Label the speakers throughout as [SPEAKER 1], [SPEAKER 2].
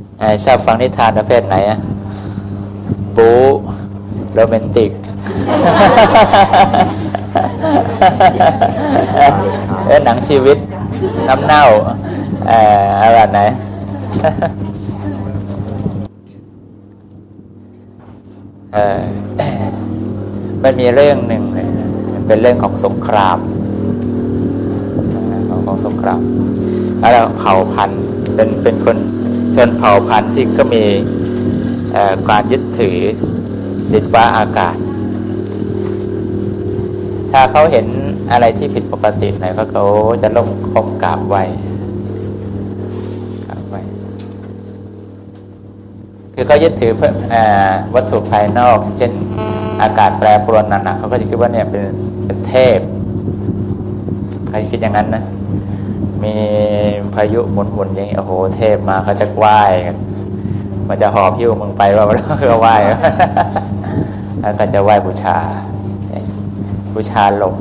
[SPEAKER 1] ชอบฟังนิทานประเภทไหนอะบู๊โรแมนติกหนังชีวิตน้ำเน่าอะไรไหนมันมีเรื่องหนึ่งเป็นเรื่องของสงครามของสงครามแล้วเผ่าพันธุ์เป็นคนชนเผ่าพันธุ์ที่ก็มีการยึดถือดินฟ้าอากาศถ้าเขาเห็นอะไรที่ผิดปกติหน่อยเขาจะล้มคมกราบไหว้คือเขายึดถือวัตถุภายนอกเช่นอากาศแปรปรวนหนักๆเขาก็จะคิดว่าเนี่ยเป็นเทพใครคิดอย่างนั้นนะมีพายุหมุนอย่างนี้โอ้โหเทพมาเขาจะไหว้กันมันจะหอบหิ้วมึงไปว่าแล้วก็ไหว้แล้วก็จะไหว้บูชาลม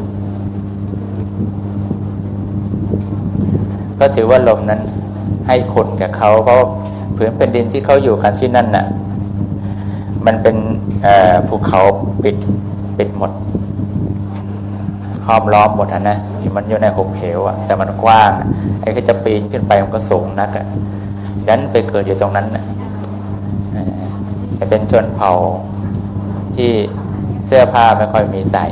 [SPEAKER 1] ก็ถือว่าลมนั้นให้คุณกับเขาเพราะผืนเป็นดินที่เขาอยู่กันที่นั่นน่ะมันเป็นภูเขาปิดหมดห้อมล้อมหมดนะมันอยู่ในหุบเหวอ่ะแต่มันกว้างไอ้ก็จะปีนขึ้นไปมันก็สูงนักอ่ะดันไปเกิดอยู่ตรงนั้นน่ะเป็นชนเผ่าที่เสื้อผ้าไม่ค่อยมีใส่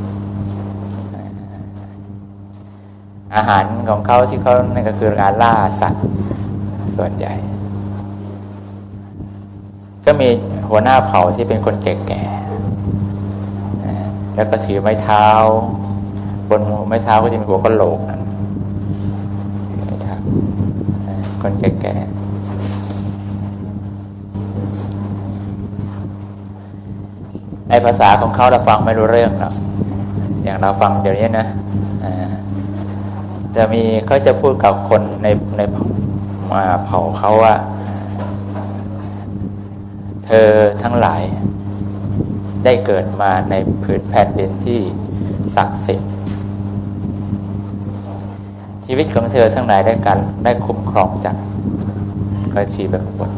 [SPEAKER 1] อาหารของเขาที่เขานั่นก็คือการล่าสัตว์ส่วนใหญ่ก็มีหัวหน้าเผ่าที่เป็นคนแก่ๆแล้วก็ถือไม้เท้าบนไม้เท้าก็จะมีหัวกะโหลกนั่นคนแก่ๆในภาษาของเขาเราฟังไม่รู้เรื่องหรอกอย่างเราฟังเดี๋ยวนี้นะจะมีเขาจะพูดกับคนในเผ่าเขาว่าเธอทั้งหลายได้เกิดมาในผืนแผ่นดินที่ศักดิ์สิทธิ์ชีวิตของเธอทั้งหลายได้คุ้มครองจากกระชีแบบบน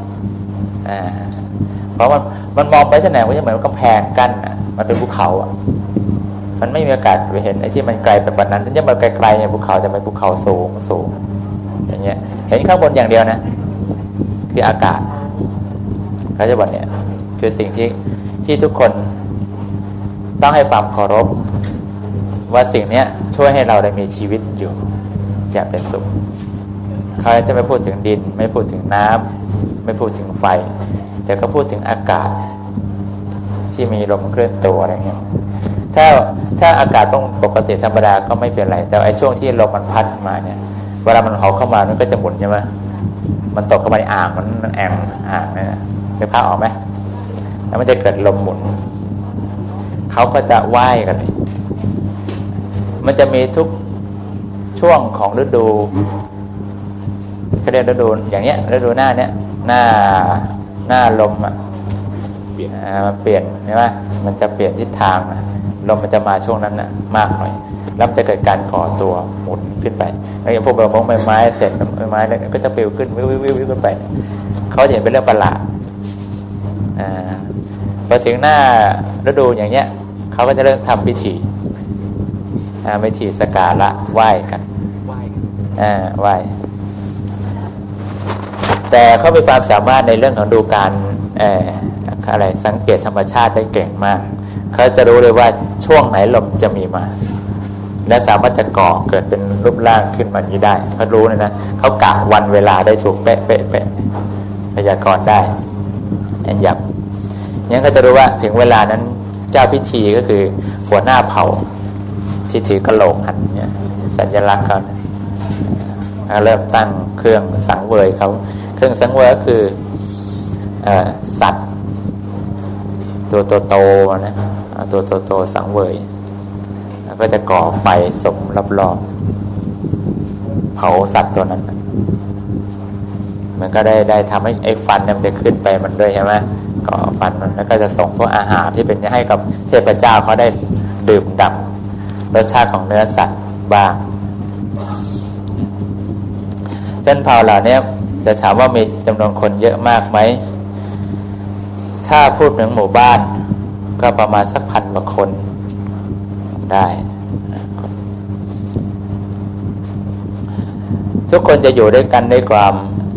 [SPEAKER 1] เพราะมันมองไปที่ไหนก็จะเหมือนกำแพงกั้นอ่ะมันเป็นภูเขาอ่ะมันไม่มีโอกาสไปเห็นไอ้ที่มันไกลไปกว่านั้นถ้าจะมาไกลๆเนี่ยภูเขาจะเป็นภูเขาสูงอย่างเงี้ยเห็นข้างบนอย่างเดียวนะคืออากาศเขาจะบอกเนี่ยคือสิ่งที่ทุกคนต้องให้ความเคารพว่าสิ่งนี้ช่วยให้เราได้มีชีวิตอยู่อย่างเป็นสุขเขาจะไม่พูดถึงดินไม่พูดถึงน้ำไม่พูดถึงไฟแต่ก็พูดถึงอากาศที่มีลมเคลื่อนตัวอะไรเงี้ยถ้าอากาศต้องปกติธรรมดาก็ไม่เป็นไรแต่ไอ้ช่วงที่ลมมันพัดมาเนี่ยเวลามันหอบเข้ามามันก็จะหมุนใช่ไหมมันตกเข้ามาในอ่างมันแอ่งอ่างเนี่ยนึกภาพออกไหมแล้วมันจะเกิดลมหมุนเขาก็จะว่ายกันมันจะมีทุกช่วงของฤดูก็เรียกฤดูอย่างเนี้ยฤดูหน้าเนี้ยหน้าลมอ่ะมันเปลี่ยนใช่ไหมมันจะเปลี่ยนทิศทางลมมันจะมาช่วงนั้นน่ะมากหน่อยแล้วมันจะเกิดการก่อตัวหมุนขึ้นไปแล้วอย่างพวกใบไม้เศษไม้อะไรก็จะปลิวขึ้นวิวขึ้นไปเขาเห็นเป็นเรื่องประหลาดพอถึงหน้าฤดูอย่างเงี้ยเขาก็จะเริ่มทำพิธีสกการะไหว้กันไหว้แต่เขามีความสามารถในเรื่องของดูการอะไรสังเกตธรรมชาติได้เก่งมากเขาจะรู้เลยว่าช่วงไหนลมจะมีมาและสามารถจะก่อเกิดเป็นรูปร่างขึ้นมานี้ได้เขารู้เลยนะเขากะวันเวลาได้ถูกเป๊ะพยากรณ์ได้ยับงั้นเขาจะรู้ว่าถึงเวลานั้นเจ้าพิธีก็คือหัวหน้าเผ่าที่ถือกะโหลกหันเนี่ยสัญลักษณ์เขาเริ่มตั้งเครื่องสังเวยเขาเครื่องสังเวยก็คือสัตว์ตัวโตๆนะตัวโตๆสังเวยแล้วก็จะก่อไฟสมรอบๆเผาสัตว์ตัวนั้นมันก็ได้ทำให้ไอ้ฟันมันจะขึ้นไปมันด้วยใช่ไหมก่อฟันมันแล้วก็จะส่งพวกอาหารที่เป็นให้กับเทพเจ้าเขาได้ดื่มด่ำรสชาติของเนื้อสัตว์บ้างชนเผ่าเหล่านี้จะถามว่ามีจำนวนคนเยอะมากไหมถ้าพูดถึงหมู่บ้านก็ประมาณสัก1,000 กว่าคนได้ทุกคนจะอยู่ด้วยกันด้วยความ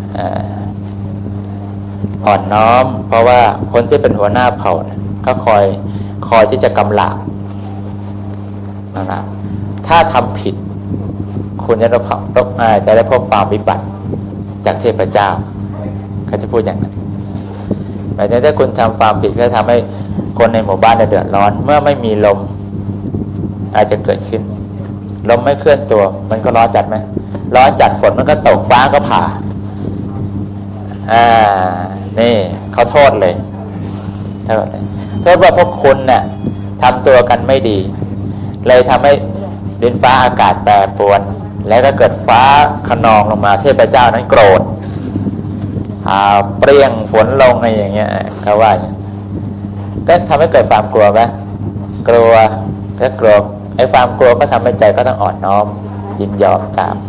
[SPEAKER 1] อ่อนน้อมเพราะว่าคนที่เป็นหัวหน้าเผ่าก็คอยที่จะกำราบนะครับถ้าทำผิดคุณจะได้พบความวิบัติจากเทพเจ้าเขาจะพูดอย่างนั้นหมายถึงถ้าคุณทำความผิดก็ทำให้คนในหมู่บ้านเดือดร้อนเมื่อไม่มีลมอาจจะเกิดขึ้นลมไม่เคลื่อนตัวมันก็ร้อนจัดไหมร้อนจัดฝนมันก็ตกฟ้าก็ผ่านี่เขาโทษเลยโทษว่าพวกคุณเนี่ยทำตัวกันไม่ดีเลยทำให้ดินฟ้าอากาศแปรปรวนแล้วก็เกิดฟ้าคะนองลงมาเทพเจ้านั้นโกรธเปรี้ยงฝนลงอะไรอย่างเงี้ยเขาว่าก็ทำให้เกิดความกลัวไหมกลัวก็กลัวไอ้ความกลัวก็ทำให้ใจก็ต้องอ่อนน้อมยินยอมตาม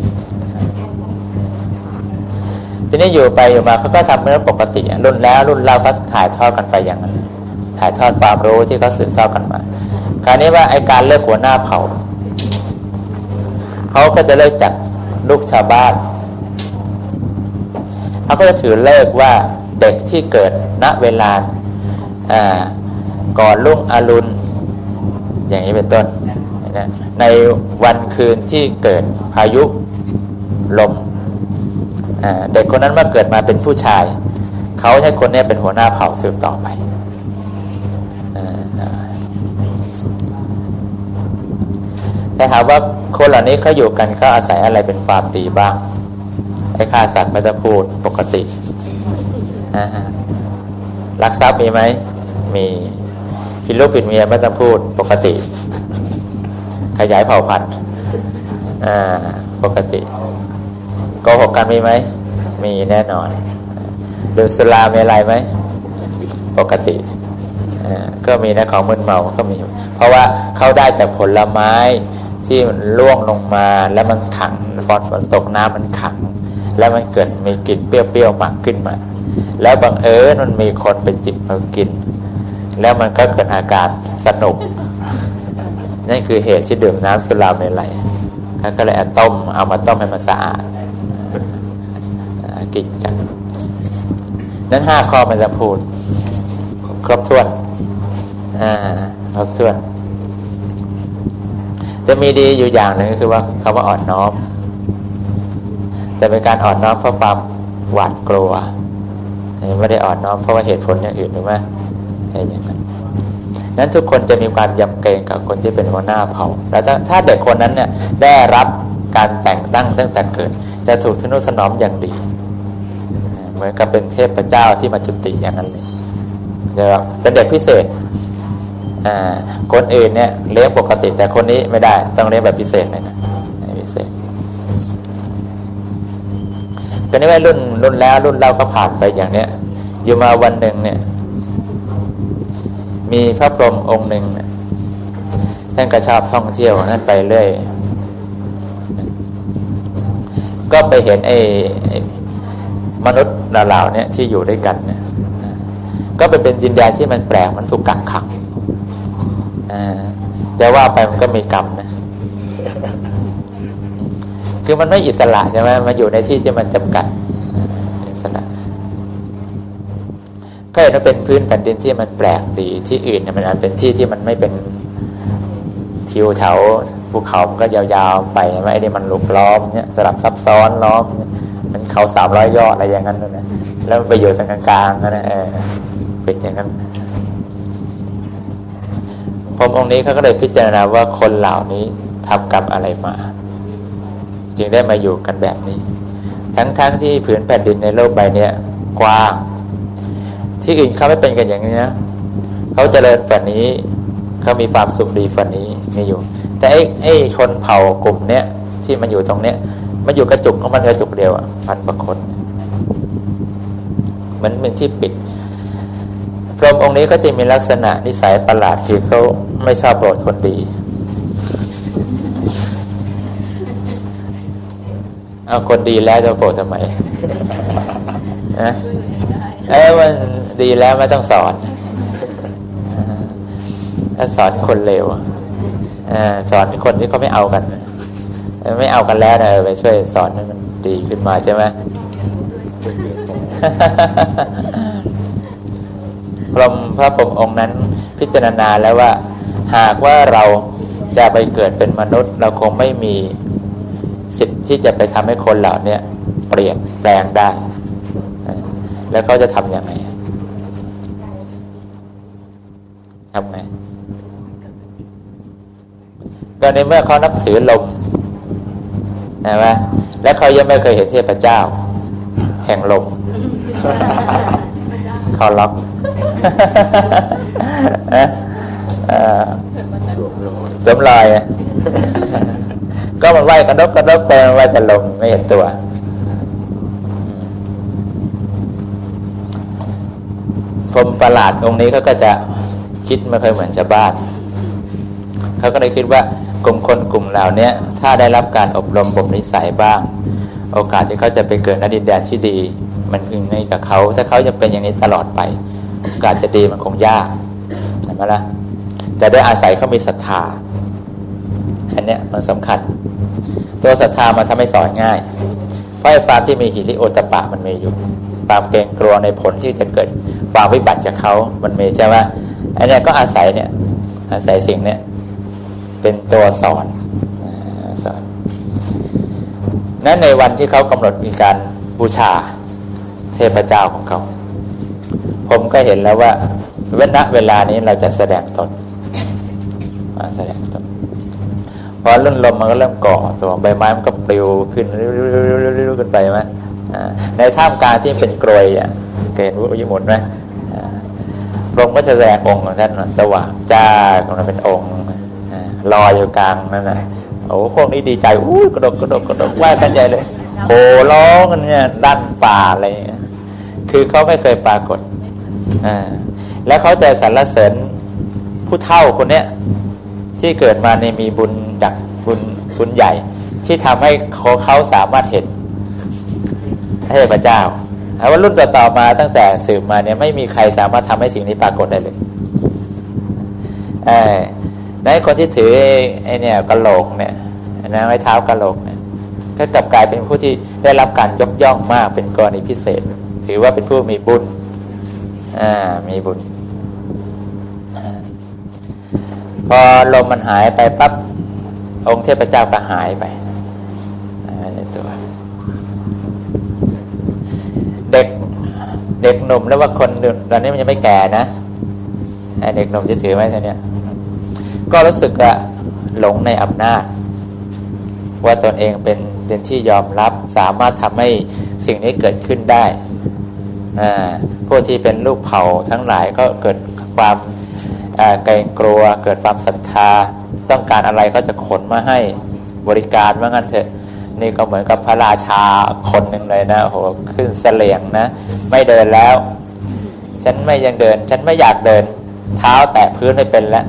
[SPEAKER 1] ทีนี้อยู่ไปอยู่มาเขาก็ทำเรื่องปกติรุ่นแล้วรุ่นเล่าก็ถ่ายทอดกันไปอย่างนั้นถ่ายทอดความรู้ที่เขาสืบทอดกันมาคราวนี้ว่าไอ้การเลือกหัวหน้าเผ่าเขาก็จะเลิกจากลูกชาวบ้านเขาก็จะถือเลิกว่าเด็กที่เกิดณเวลาก่อนรุ่งอรุณอย่างนี้เป็นต้นนะในวันคืนที่เกิดพายุลมเด็กคนนั้นเมื่อเกิดมาเป็นผู้ชายเขาให้คนนี้เป็นหัวหน้าเผ่าสืบต่อไปแต่ถามว่าคนเหล่านี้เขาอยู่กันเขาอาศัยอะไรเป็นความดีบ้างไอ้ฆ่าสัตว์ไม่ต้องพูดปกติลักทรัพย์มีไหมมีผิดลูกผิดเมียไม่ต้องพูดปกติขยายเผ่าพันธุ์ปกติโกหกกันมีไหมมีแน่นอนดื่มสุราเมลัยไหมปกติก็มีนะของมึนเมาก็มีเพราะว่าเขาได้จากผลไม้ที่มันร่วงลงมาแล้วมันขังฝนตกน้ำมันขังแล้วมันเกิดมีกลิ่นเปรี้ยวๆหมักขึ้นมาแล้วบังเอิญมันมีคนไปจิบมากินแล้วมันก็เกิดอาการสนุกนั่นคือเหตุที่ดื่มน้ำสุราเมลัยก็เลยเอามาต้มให้มันสะอาดกินกันนั้น5 ข้อมันจะพูดครบถ้วนครบถ้วนจะมีดีอยู่อย่างหนึ่งก็คือว่าคำว่าอ่อนน้อมแต่เป็นการอ่อนน้อมเพราะความหวาดกลัวไม่ได้อ่อนน้อมเพราะว่าเหตุผลอย่างอื่นหรือไม่อย่างนั้นนั้นทุกคนจะมีความยำเกรงกับคนที่เป็นหัวหน้าเผ่าแล้วถ้าเด็กคนนั้นเนี่ยได้รับการแต่งตั้งตั้งแต่เกิดจะถูกทนุถนอมอย่างดีเหมือนกับเป็นเทพเจ้าที่มาจุติอย่างนั้นเลยจะเป็นเด็กพิเศษคนอื่นเนี่ยเลี้ยงปกติแต่คนนี้ไม่ได้ต้องเลี้ยงแบบพิเศษเลยนะพิเศษก็นี่ว่ารุ่นแล้วรุ่นเล่าก็ผ่านไปอย่างเนี้ยอยู่มาวันหนึ่งเนี่ยมีพระพรหมองค์หนึ่งท่านก็ชอบท่องเที่ยวท่านไปเรื่อยก็ไปเห็นไอ้มนุษย์เหล่านี้ที่อยู่ด้วยกันเนี่ยก็ไปเป็นจินดาที่มันแปลกมันถูกกักขังจะว่าไปมันก็มีกรรมนะคือมันไม่อิสระใช่ไหมมาอยู่ในที่ที่มันจำกัดอิสระก็เห็นว่าเป็นพื้นแผ่นดินที่มันแปลกดีที่อื่นเนี่ยมันอาจเป็นที่ที่มันไม่เป็นทิวแถวภูเขามันก็ยาวๆไปใช่ไหมไอ้นี่มันลุกล้อมเนี่ยสลับซับซ้อนล้อมมันเขา300 ยอดอะไรอย่างนั้นนะแล้วไปอยู่สังกลางๆนะเป็นอย่างนั้นพรหมองค์นี้เขาก็เลยพิจารณาว่าคนเหล่านี้ทำกรรมอะไรมาจึงได้มาอยู่กันแบบนี้ทั้งที่ผืนแผ่นดินในโลกใบนี้กว้างที่อื่นเขาไม่เป็นกันอย่างนี้นะเขาเจริญกว่านี้เขามีความสุขดีกว่านี้มีอยู่แต่ไอ้ชนเผ่ากลุ่มเนี้ยที่มันอยู่ตรงเนี้ยมันอยู่กระจุกของมันกระจุกเดียว1,000 กว่าคนมันเป็นที่ปิดพรหมองค์นี้ก็จะมีลักษณะนิสัยประหลาดคือเขาไม่ชอบโปรดคนดีเอาคนดีแล้วจะโกรธทำไมนะมันดีแล้วไม่ต้องสอนถ้าสอนคนเลวสอนคนที่เขาไม่เอากันไม่เอากันแล้วนะไปช่วยสอนให้มันดีขึ้นมาใช่ไหมพระพรหมองค์นั้นพิจารณาแล้วว่าหากว่าเราจะไปเกิดเป็นมนุษย์เราคงไม่มีสิทธิ์ที่จะไปทำให้คนเหล่านี้เปลี่ยนแปลงได้แล้วเขาจะทำยังไงทำไงก็ในเมื่อเขานับถือลมใช่ไหมและเขายังไม่เคยเห็นเทพเจ้าแห่งลมเขาล็อกสวมรอยก็มันไหวกระดกไปมันไหวแต่ลมไม่เห็นตัวพรหมประหลาดองค์นี้เขาก็จะคิดไม่เคยเหมือนชาวบ้านเขาก็เลยคิดว่ากลุ่มคนกลุ่มเหล่านี้ถ้าได้รับการอบรมบ่มนิสัยบ้างโอกาสที่เขาจะไปเกิดณดินแดนที่ดีมันพึงในกับเขาถ้าเขาจะเป็นอย่างนี้ตลอดไปโอกาสจะดีมันคงยากใช่ไหมล่ะแต่ได้อาศัยเขามีศรัทธาอันเนี้ยมันสำคัญตัวศรัทธามันทำให้สอนง่ายเพราะความที่มีหิริโอตปะมันมีอยู่ความเกรงกลัวในผลที่จะเกิดความวิบัติจากเขามันมีใช่ไหมอันเนี้ยก็อาศัยสิ่งเนี้ยเป็นตัวสอนนั้นในวันที่เขากำหนดมีการบูชาเทพเจ้าของเขาผมก็เห็นแล้วว่าเวลานี้เราจะแสดงตนพอรุ่นลมมันก็เริ่มก่อตัวใบไม้มันก็ปลิวขึ้นริ้วๆขึ้นไปไหมในท่ามกลางที่เป็นกรวยเห็นวุ้ยหมดไหมพระองค์ก็จะแสดงองค์ของท่านสว่างจ้าของเราเป็นองค์ลอยอยู่กลางนั่นนะโอ้พวกนี้ดีใจกระดกไหว้กันใหญ่เลยโหร้องกันเนี่ยดั้นป่าอะไรคือเขาไม่เคยปรากฏแล้วเขาจะสรรเสริญผู้เฒ่าคนเนี้ยที่เกิดมาในมีบุญบุญใหญ่ที่ทำให้เขาสามารถเห็นเทพเจ้าว่ารุ่นต่อมาตั้งแต่สืบมาเนี่ยไม่มีใครสามารถทำให้สิ่งนี้ปรากฏได้เลยในคนที่ถือไอ้เนี่ยกะโหลกเนี่ยนะไม้เท้ากะโหลกเนี่ยก็กลับกลายเป็นผู้ที่ได้รับการยกย่องมากเป็นกรณีพิเศษถือว่าเป็นผู้มีบุญมีบุญพอลมมันหายไปปั๊บองค์เทพเจ้าก็หายไปในตัวเด็กหนุ่มแล้วว่าคนตอนนี้มันยังไม่แก่นะเด็กหนุ่มจะถือไหมท่านเนี่ยก็รู้สึกว่าหลงในอำนาจว่าตนเองเป็นที่ยอมรับสามารถทำให้สิ่งนี้เกิดขึ้นได้ผู้ที่เป็นลูกเผ่าทั้งหลายก็เกิดความเกรงกลัวเกิดความศรัทธาต้องการอะไรก็จะขนมาให้บริการว่างั้นเถอะนี่ก็เหมือนกับพระราชาคนหนึ่งเลยนะโหขึ้นเสลี่ยงนะไม่เดินแล้วฉันไม่ยังเดินฉันไม่อยากเดินเท้าแตะพื้นไม่เป็นแล้ว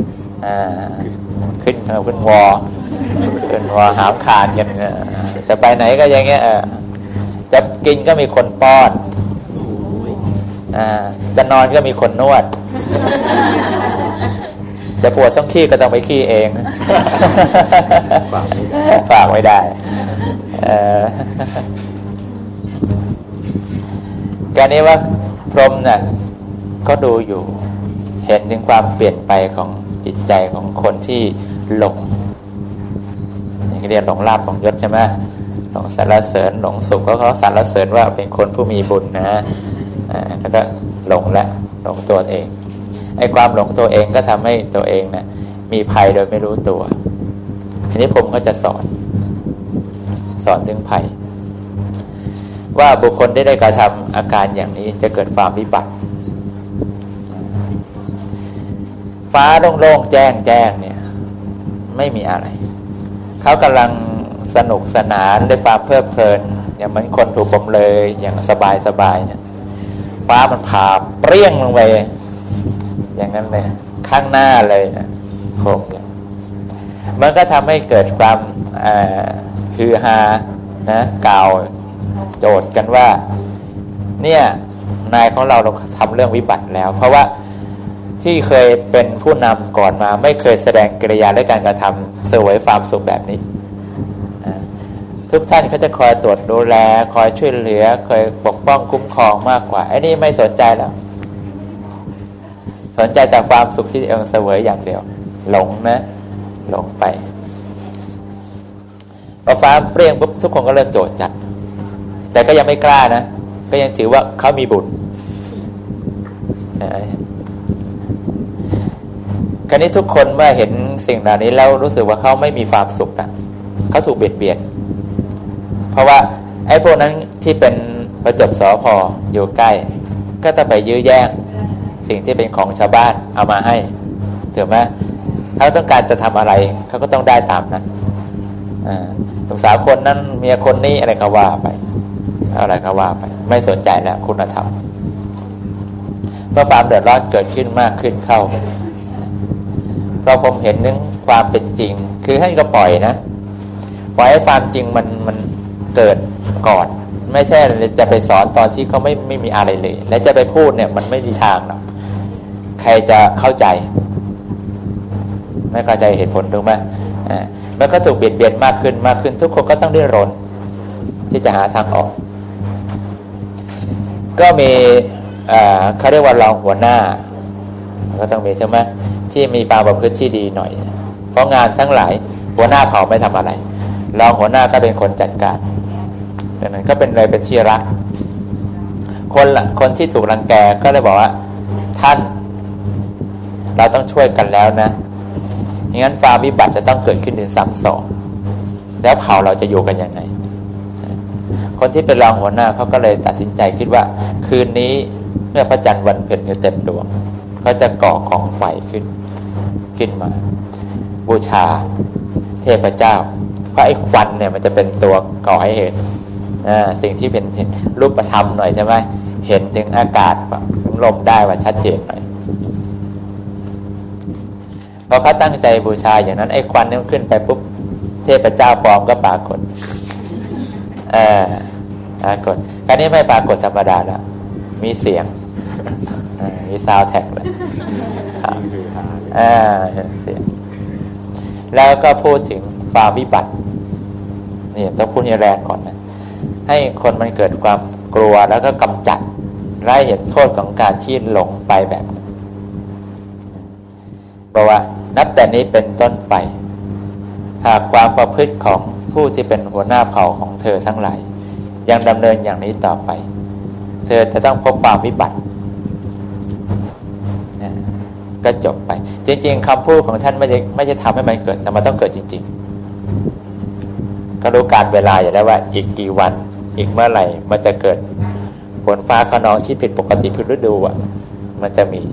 [SPEAKER 1] ขึ้นวอหามคานกันจะไปไหนก็อย่างเงี้ยจะกินก็มีคนป้อนจะนอนก็มีคนนวดจะปวดต้องขี้ก็ต้องไปขี้เองฝากไม่ได้การนี้ว่าพรหมน่ะก็ดูอยู่เห็นถึงความเปลี่ยนไปของจิตใจของคนที่หลงอย่างเรียนหลงลาภหลงยศใช่ไหมหลงสรรเสริญหลงสุขก็เขาสรรเสริญว่าเป็นคนผู้มีบุญนะแล้วก็หลงตัวเองไอ้ความหลงตัวเองก็ทำให้ตัวเองนะมีภัยโดยไม่รู้ตัวทีนี้ผมก็จะสอนถึงภัยว่าบุคคลที่ได้กระทำอาการอย่างนี้จะเกิดความวิบัติฟ้าโล่งๆแจ้งเนี่ยไม่มีอะไรเขากำลังสนุกสนานด้วยความเพลิดเพลินอย่างเหมือนคนถูกบำเลยอย่างสบายเนี่ยฟ้ามันผ่าเปรี้ยงลงไปอย่างนั้นเลยข้างหน้าเลยนะโครมมันก็ทำให้เกิดความฮือฮานะกล่าวโจทย์กันว่าเนี่ยนายของเราทำเรื่องวิบัติแล้วเพราะว่าที่เคยเป็นผู้นำก่อนมาไม่เคยแสดงกิริยาและการกระทำเสวยความสุขแบบนี้ทุกท่านเขาจะคอยตรวจดูแลคอยช่วยเหลือคอยปกป้องคุ้มครองมากกว่าไอ้นี่ไม่สนใจแล้วสนใจจากความสุขที่เองเสวยอย่างเดียวหลงนะหลงไปพอฟ้าเปรี้ยงปุ๊บทุกคนก็เริ่มโจทย์จัดแต่ก็ยังไม่กล้านะก็ยังถือว่าเขามีบุญคราวนี้ทุกคนเมื่อเห็นสิ่งเหล่านี้แล้วรู้สึกว่าเขาไม่มีความสุขนะเขาถูกเบียดเบียนเพราะว่าไอ้พวกนั้นที่เป็นประจบสพอยู่ใกล้ก็จะไปยื้อแย่งสิ่งที่เป็นของชาวบ้านเอามาให้ถูกไหมเขาต้องการจะทำอะไรเขาก็ต้องได้ตามนั้นลูกสาวคนนั้นเมียคนนี้อะไรก็ว่าไปอะไรก็ว่าไปไม่สนใจแล้วคุณธรรมเมื่อความเดือดร้อนเกิดขึ้นมากขึ้นเข้าเพราะผมเห็นนึงความเป็นจริงคือท่านก็ปล่อยนะปล่อยให้ความจริงมันเกิดก่อนไม่ใช่จะไปสอนตอนที่เขาไม่มีอะไรเลยและจะไปพูดเนี่ยมันไม่มีทางหรอกใครจะเข้าใจไม่เข้าใจเหตุผลถูกไหมมันก็ถูกเบียดเบียนมากขึ้นมากขึ้นทุกคนก็ต้องดิ้นรนที่จะหาทางออกก็มีเขาเรียกว่ารองหัวหน้าก็ต้องมีใช่ไหมที่มีความประพฤติที่ดีหน่อยเพราะงานทั้งหลายหัวหน้าเผ่าไม่ทำอะไรรองหัวหน้าก็เป็นคนจัดการดังนั้นก็เป็นเลยเป็นที่รักคนที่ถูกรังแกก็เลยบอกว่าท่านเราต้องช่วยกันแล้วนะงั้นความวิบัติจะต้องเกิดขึ้นถึงซ้ำสองแล้วเผ่าเราจะอยู่กันยังไงคนที่เป็นรองหัวหน้าเขาก็เลยตัดสินใจคิดว่าคืนนี้เมื่อพระจันทร์วันเพ็ญเต็มดวงเขาจะก่อกองไฟขึ้นมาบูชาเทพเจ้าเพราะไอ้ควันเนี่ยมันจะเป็นตัวก่อให้เห็นสิ่งที่เป็นรูปธรรมหน่อยใช่ไหมเห็นถึงอากาศถึงลมได้ว่าชัดเจนหน่อยพอเขาตั้งใจบูชาอย่างนั้นไอ้ควันนี่มันขึ้นไปปุ๊บเทพเจ้าปลอมก็ปรากฏปรากฏคราวนี้ไม่ปรากฏธรรมดาแล้วมีเสียงมีซาวด์แท็กเลยเสียงแล้วก็พูดถึงความวิบัตินี่ต้องพูดให้แรงก่อนนะให้คนมันเกิดความกลัวแล้วก็กำจัดไล่เห็นโทษของการที่หลงไปแบบนั้นบอกว่านับแต่นี้เป็นต้นไปหากความประพฤติของผู้ที่เป็นหัวหน้าเผ่าของเธอทั้งหลายยังดำเนินอย่างนี้ต่อไปเธอจะต้องพบความวิบัติก็จบไปจริงๆคำพูดของท่านไม่ใช่ทำให้มันเกิดแต่มันต้องเกิดจริงๆก็รู้การเวลาอยู่แล้วว่าอีกกี่วันอีกเมื่อไหร่มันจะเกิดฝนฟ้าคะนองที่ผิดปกติผิดฤดูมันจะมี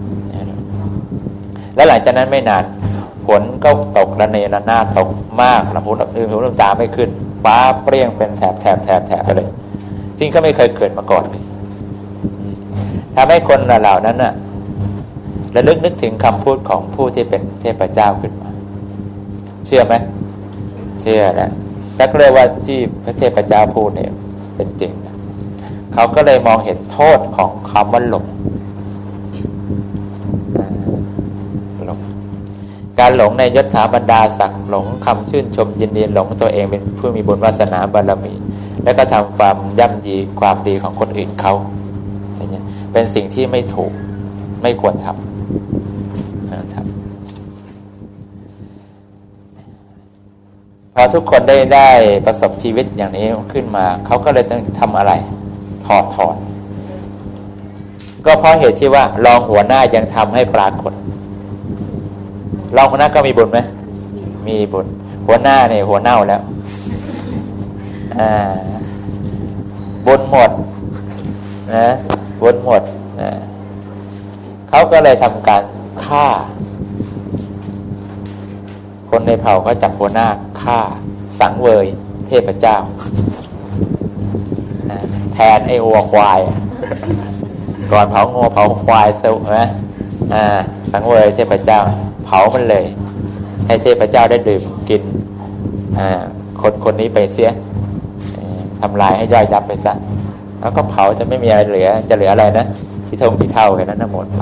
[SPEAKER 1] และหลังจากนั้นไม่นานฝนก็ตกระเนระนาดตกมากลำพูนน้ำตาไม่ขึ้นฟ้าเปรี้ยงเป็นแถบไปเลยซึ่งก็ไม่เคยเกิดมาก่อนเลยทำให้คนเหล่านั้นน่ะระลึกนึกถึงคำพูดของผู้ที่เป็นเทพเจ้าขึ้นมาเชื่อไหมเชื่อแล้วชักเรียกว่าที่พระเทพเจ้าพูดเนี่ยเป็นจริงนะเขาก็เลยมองเห็นโทษของคำว่าหลงการหลงในยศถาบรรดาศักดิ์หลงคำชื่นชมยินดีหลงตัวเองเป็นผู้มีบุญวาสนาบารมีแล้วก็ทำความย่ำยีความดีของคนอื่นเขาอย่างเงี้ยเป็นสิ่งที่ไม่ถูกไม่ควรทำพอทุกคนได้ประสบชีวิตอย่างนี้ขึ้นมาเขาก็เลยต้องทำอะไรถอดถอนก็เพราะเหตุที่ว่ารองหัวหน้ายังทำให้ปรากฏรองหัวหน้าก็มีบุญไหมมีบุญหัวหน้าเนี่ยหัวเน่าแล้วบุญหมดนะบุญหมดนะเขาก็เลยทำการฆ่าคนในเผ่าก็จับหัวหน้าฆ่าสังเวยเทพเจ้าแทนไอ้วัวควายก่อนเผางัวเผาควายสุนะสังเวยเทพเจ้าเผามันเลยให้เทพเจ้าได้ดื่มกินคนนี้ไปเสียทำลายให้ย่อยยับไปซะแล้วก็เผาจะไม่มีอะไรเหลือจะเหลืออะไรนะที่ทงที่เท่าแค่นั้นทั้งหมดไป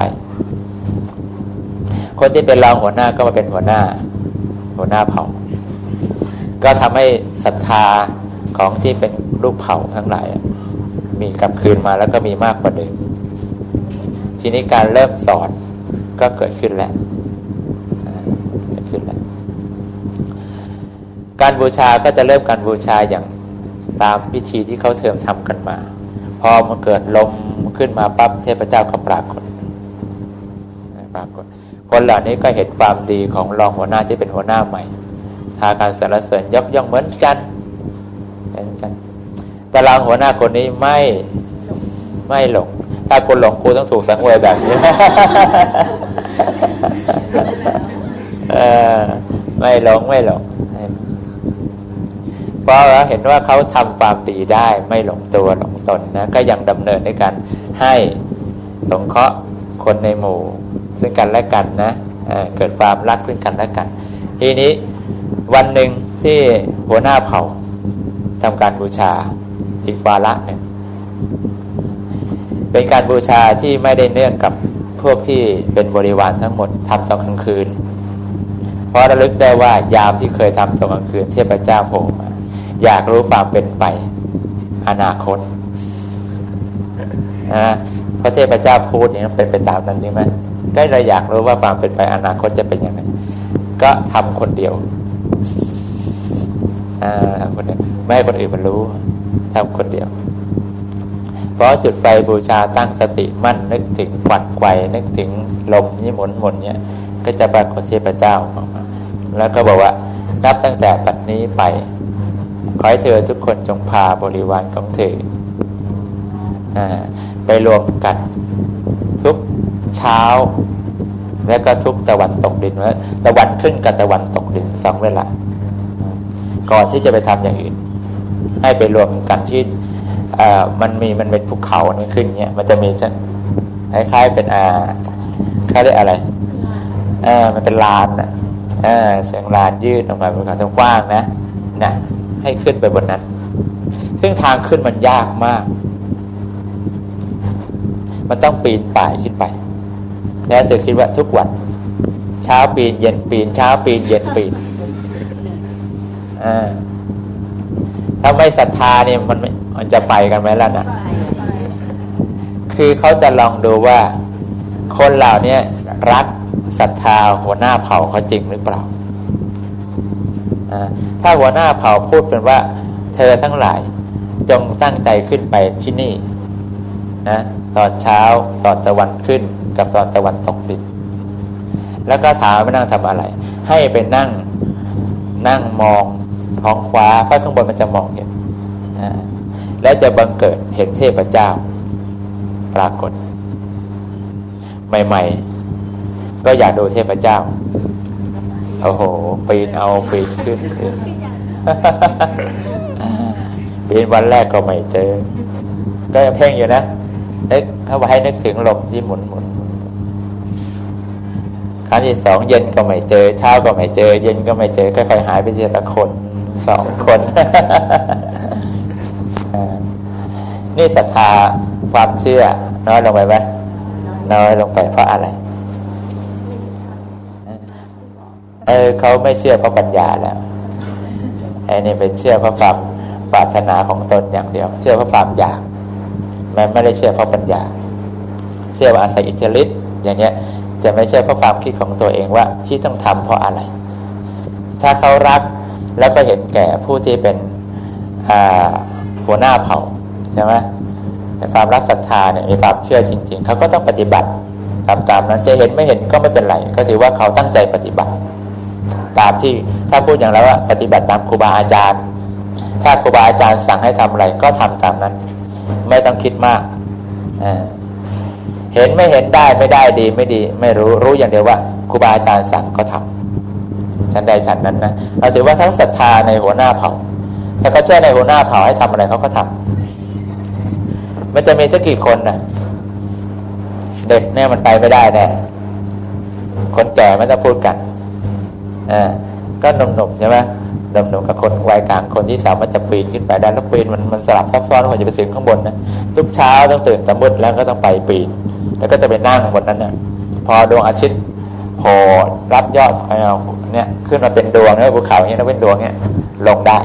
[SPEAKER 1] คนที่เป็นรองหัวหน้าก็มาเป็นหัวหน้าเผ่าก็ทำให้ศรัทธาของที่เป็นลูกเผ่าทั้งหลายมีกลับคืนมาแล้วก็มีมากกว่าเดิมทีนี้การเริ่มสอนก็เกิดขึ้นแล้วการบูชาก็จะเริ่มการบูชาอย่างตามพิธีที่เขาเทิมทำกันมาพอมันเกิดลมขึ้นมาปั๊บเทพเจ้าก็ปรากฏคนเหล่านี้ก็เห็นความดีของรองหัวหน้าที่เป็นหัวหน้าใหม่ชาการสรรเสริญยกย่องเหมือนกันแต่รองหัวหน้าคนนี้ไม่หลงถ้าคนหลงกูต้องถูกสังเวยแบบนี้ ไม่หลงเพราะเราเห็นว่าเขาทำความดีได้ไม่หลงตัวหลงตนนะก็ยังดำเนินในการให้สงเคราะห์คนในหมู่ซึ่งกันและกันนะเกิดความรักซึ่งกันและกันทีนี้วันหนึ่งที่หัวหน้าเผ่าทำการบูชาอีกวาระหนึ่งเป็นการบูชาที่ไม่ได้เนื่องกับพวกที่เป็นบริวารทั้งหมดทำตอนกลางคืนเพราะระลึกได้ว่ายามที่เคยทำตอนกลางคืนเทพเจ้าโผล่มาอยากรู้ความเป็นไปอนาคตเพราะเทพเจ้าพูดอย่างนั้นเป็นไปตามนั้นใช่ไหมก็เลยอยากรู้ว่าความเป็นไปอนาคตจะเป็นยังไงก็ทำคนเดียวทำคนเดียวไม่ให้คนอื่นมันรู้ทำคนเดียวเพราะจุดไฟบูชาตั้งสติมั่นนึกถึงควันไกวนึกถึงลมที่หมุนเนี่ยก็จะปรากฏเทพเจ้าออกมาแล้วก็บอกว่านับตั้งแต่บัดนี้ไปขอให้เธอทุกคนจงพาบริวารของเธอไปรวมกันทุกเช้าแล้วก็ทุกตะวันตกดินว่าตะวันขึ้นกับตะวันตกดิน2 เวลาก่อนที่จะไปทำอย่างอื่นให้ไปรวมกันที่มันเป็นภูเขามันขึ้นเงี้ยมันจะมีคล้ายๆเป็นเขาเรียกอะไรมันเป็นลานเสียงลานยื่นออกมาเป็นความกว้างนะให้ขึ้นไปบนนั้นซึ่งทางขึ้นมันยากมากมันต้องปีนป่ายขึ้นไปแล้วเธอคิดว่าทุกวันเช้าปีนเย็นปีนเช้าปีนเย็นปีนถ้าไม่ศรัทธาเนี่ยมันจะไปกันไหมล่ะนะคือเขาจะลองดูว่าคนเหล่านี้รักศรัทธาหัวหน้าเผ่าเขาจริงหรือเปล่าถ้าหัวหน้าเผ่าพูดเป็นว่าเธอทั้งหลายจงตั้งใจขึ้นไปที่นี่นะตอนเช้าตอนตะวันขึ้นกับตอนตะวันตกดินแล้วก็ถามว่านั่งทำอะไรให้ไปนั่งมองท้องฟ้าเพราะข้างบนมันจะมองเห็นแล้วจะบังเกิดเห็นเทพเจ้าปรากฏใหม่ๆก็อยากดูเทพเจ้าโอ้โหปีนขึ้นปีนวันแรกก็ไม่เจอก็ยังเพ่งอยู่นะเขาบอกให้นึกถึงลมที่หมุนครั้งที่2เย็นก็ไม่เจอเช้าก็ไม่เจอเย็นก็ไม่เจอค่อยๆหายไปทีละคน2 คนนี่ศรัทธาความเชื่อน้อยลงไปไหมน้อยลงไปเพราะอะไรเขาไม่เชื่อเพราะปัญญาแล้วไอ้นี่เป็นเชื่อเพราะความปรารถนาของตนอย่างเดียวเชื่อเพราะความอยากมันไม่ได้เชื่อเพราะปัญญาเชื่อว่าอาศัยอิทธิฤทธิ์อย่างเนี้ยจะไม่เชื่อเพราะความคิดของตัวเองว่าที่ต้องทำเพราะอะไรถ้าเขารักแล้วก็เห็นแก่ผู้ที่เป็นหัวหน้าเผ่าใช่ไหมในความรักศรัทธาเนี่ยมีความเชื่อจริงๆเขาก็ต้องปฏิบัติตามนั้นจะเห็นไม่เห็นก็ไม่เป็นไรก็ถือว่าเขาตั้งใจปฏิบัติตามที่ถ้าพูดอย่างแล้วว่าปฏิบัติตามครูบาอาจารย์ถ้าครูบาอาจารย์สั่งให้ทำอะไรก็ทำตามนั้นไม่ต้องคิดมากเห็นไม่เห็นได้ไม่ได้ดีไม่ดีไม่รู้อย่างเดียวว่าครูบาอาจารย์สั่งก็ทำฉันใดฉันนั้นนะเราถือว่าทั้งศรัทธาในหัวหน้าเผ่าถ้าเขาเชื่อในหัวหน้าเผ่าให้ทำอะไรเขาก็ทำมันจะมีสักกี่คนน่ะเด็กเนี่ยมันไปไม่ได้แน่คนแก่ไม่ต้องพูดกันก็หนุ่มๆใช่ไหมดำๆกับคนวัยกลางคนที่สามารถจะปีนขึ้นไปได้แล้วปีนมันสลับซับซ้อนกว่าจะไปถึงข้างบนนะทุกเช้าต้องตื่นแต่มืดแล้วก็ต้องไปปีนแล้วก็จะไปนั่งบนนั้นนะพอดวงอาทิตย์โผล่รับยอดเนี่ยขึ้นมาเป็นดวงแล้วภูเขาอย่างนี้นะเป็นดวงเนี่ยลงได้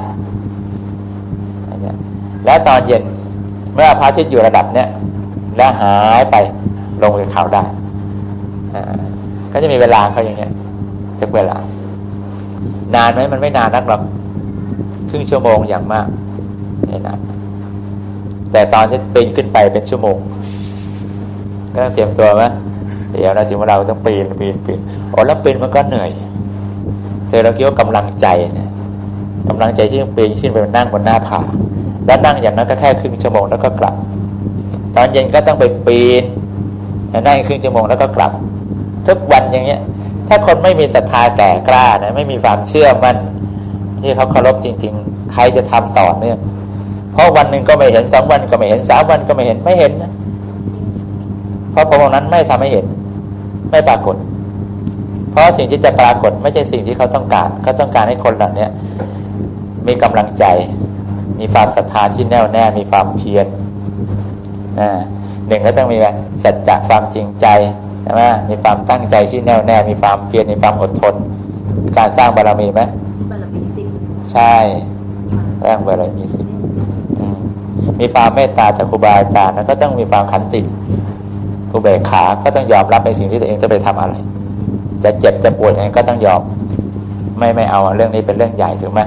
[SPEAKER 1] แล้วตอนเย็นเมื่อพระอาทิตย์อยู่ระดับเนี้ยแล้วหายไปลงไปเขาได้ก็จะมีเวลาเขาอย่างเงี้ยจะเวลานานไหมมันไม่นานนักหรอกครึ่งชั่วโมงอย่างมากไม่นานแต่ตอนที่ปีนขึ้นไปเป็นชั่วโมงก็ต้องเตรียมตัวไหมเดี๋ยวนะถึงว่าเราต้องปีนโอ้แล้วปีนมันก็เหนื่อยเธอเราคิดว่ากำลังใจเนี่ยกำลังใจที่ต้องปีนขึ้นไปนั่งบนหน้าผาแล้วนั่งอย่างนั้นก็แค่ครึ่งชั่วโมงแล้วก็กลับตอนเย็นก็ต้องไปปีนนั่งครึ่งชั่วโมงแล้วก็กลับทุกวันอย่างเงี้ยถ้าคนไม่มีศรัทธาแก่กล้านะไม่มีความเชื่อมั่นที่เขาเคารพจริงๆใครจะทำต่อเนื่องเพราะวันหนึ่งก็ไม่เห็น2 วันก็ไม่เห็น3 วันก็ไม่เห็นนะเพราะพระองค์นั้นไม่ทำให้เห็นไม่ปรากฏเพราะสิ่งที่จะปรากฏไม่ใช่สิ่งที่เขาต้องการเขาต้องการให้คนเหล่านี้มีกำลังใจมีความศรัทธาที่แน่วแน่มีความเพียรหนึ่งก็ต้องมีสัจจะความจริงใจใช่ไหมมีความตั้งใจที่แน่วแน่มีความเพียรมีความอดทนการสร้างบารมีไหมบารมี10ใช่สร้างบารมี10มีความเมตตาจากครูบาอาจารย์แล้วก็ต้องมีความขันติอุเบกขาก็ต้องยอมรับในสิ่งที่ตัวเองจะไปทำอะไรจะเจ็บจะปวดยังไงก็ต้องยอมไม่เอาเรื่องนี้เป็นเรื่องใหญ่ถูกไหม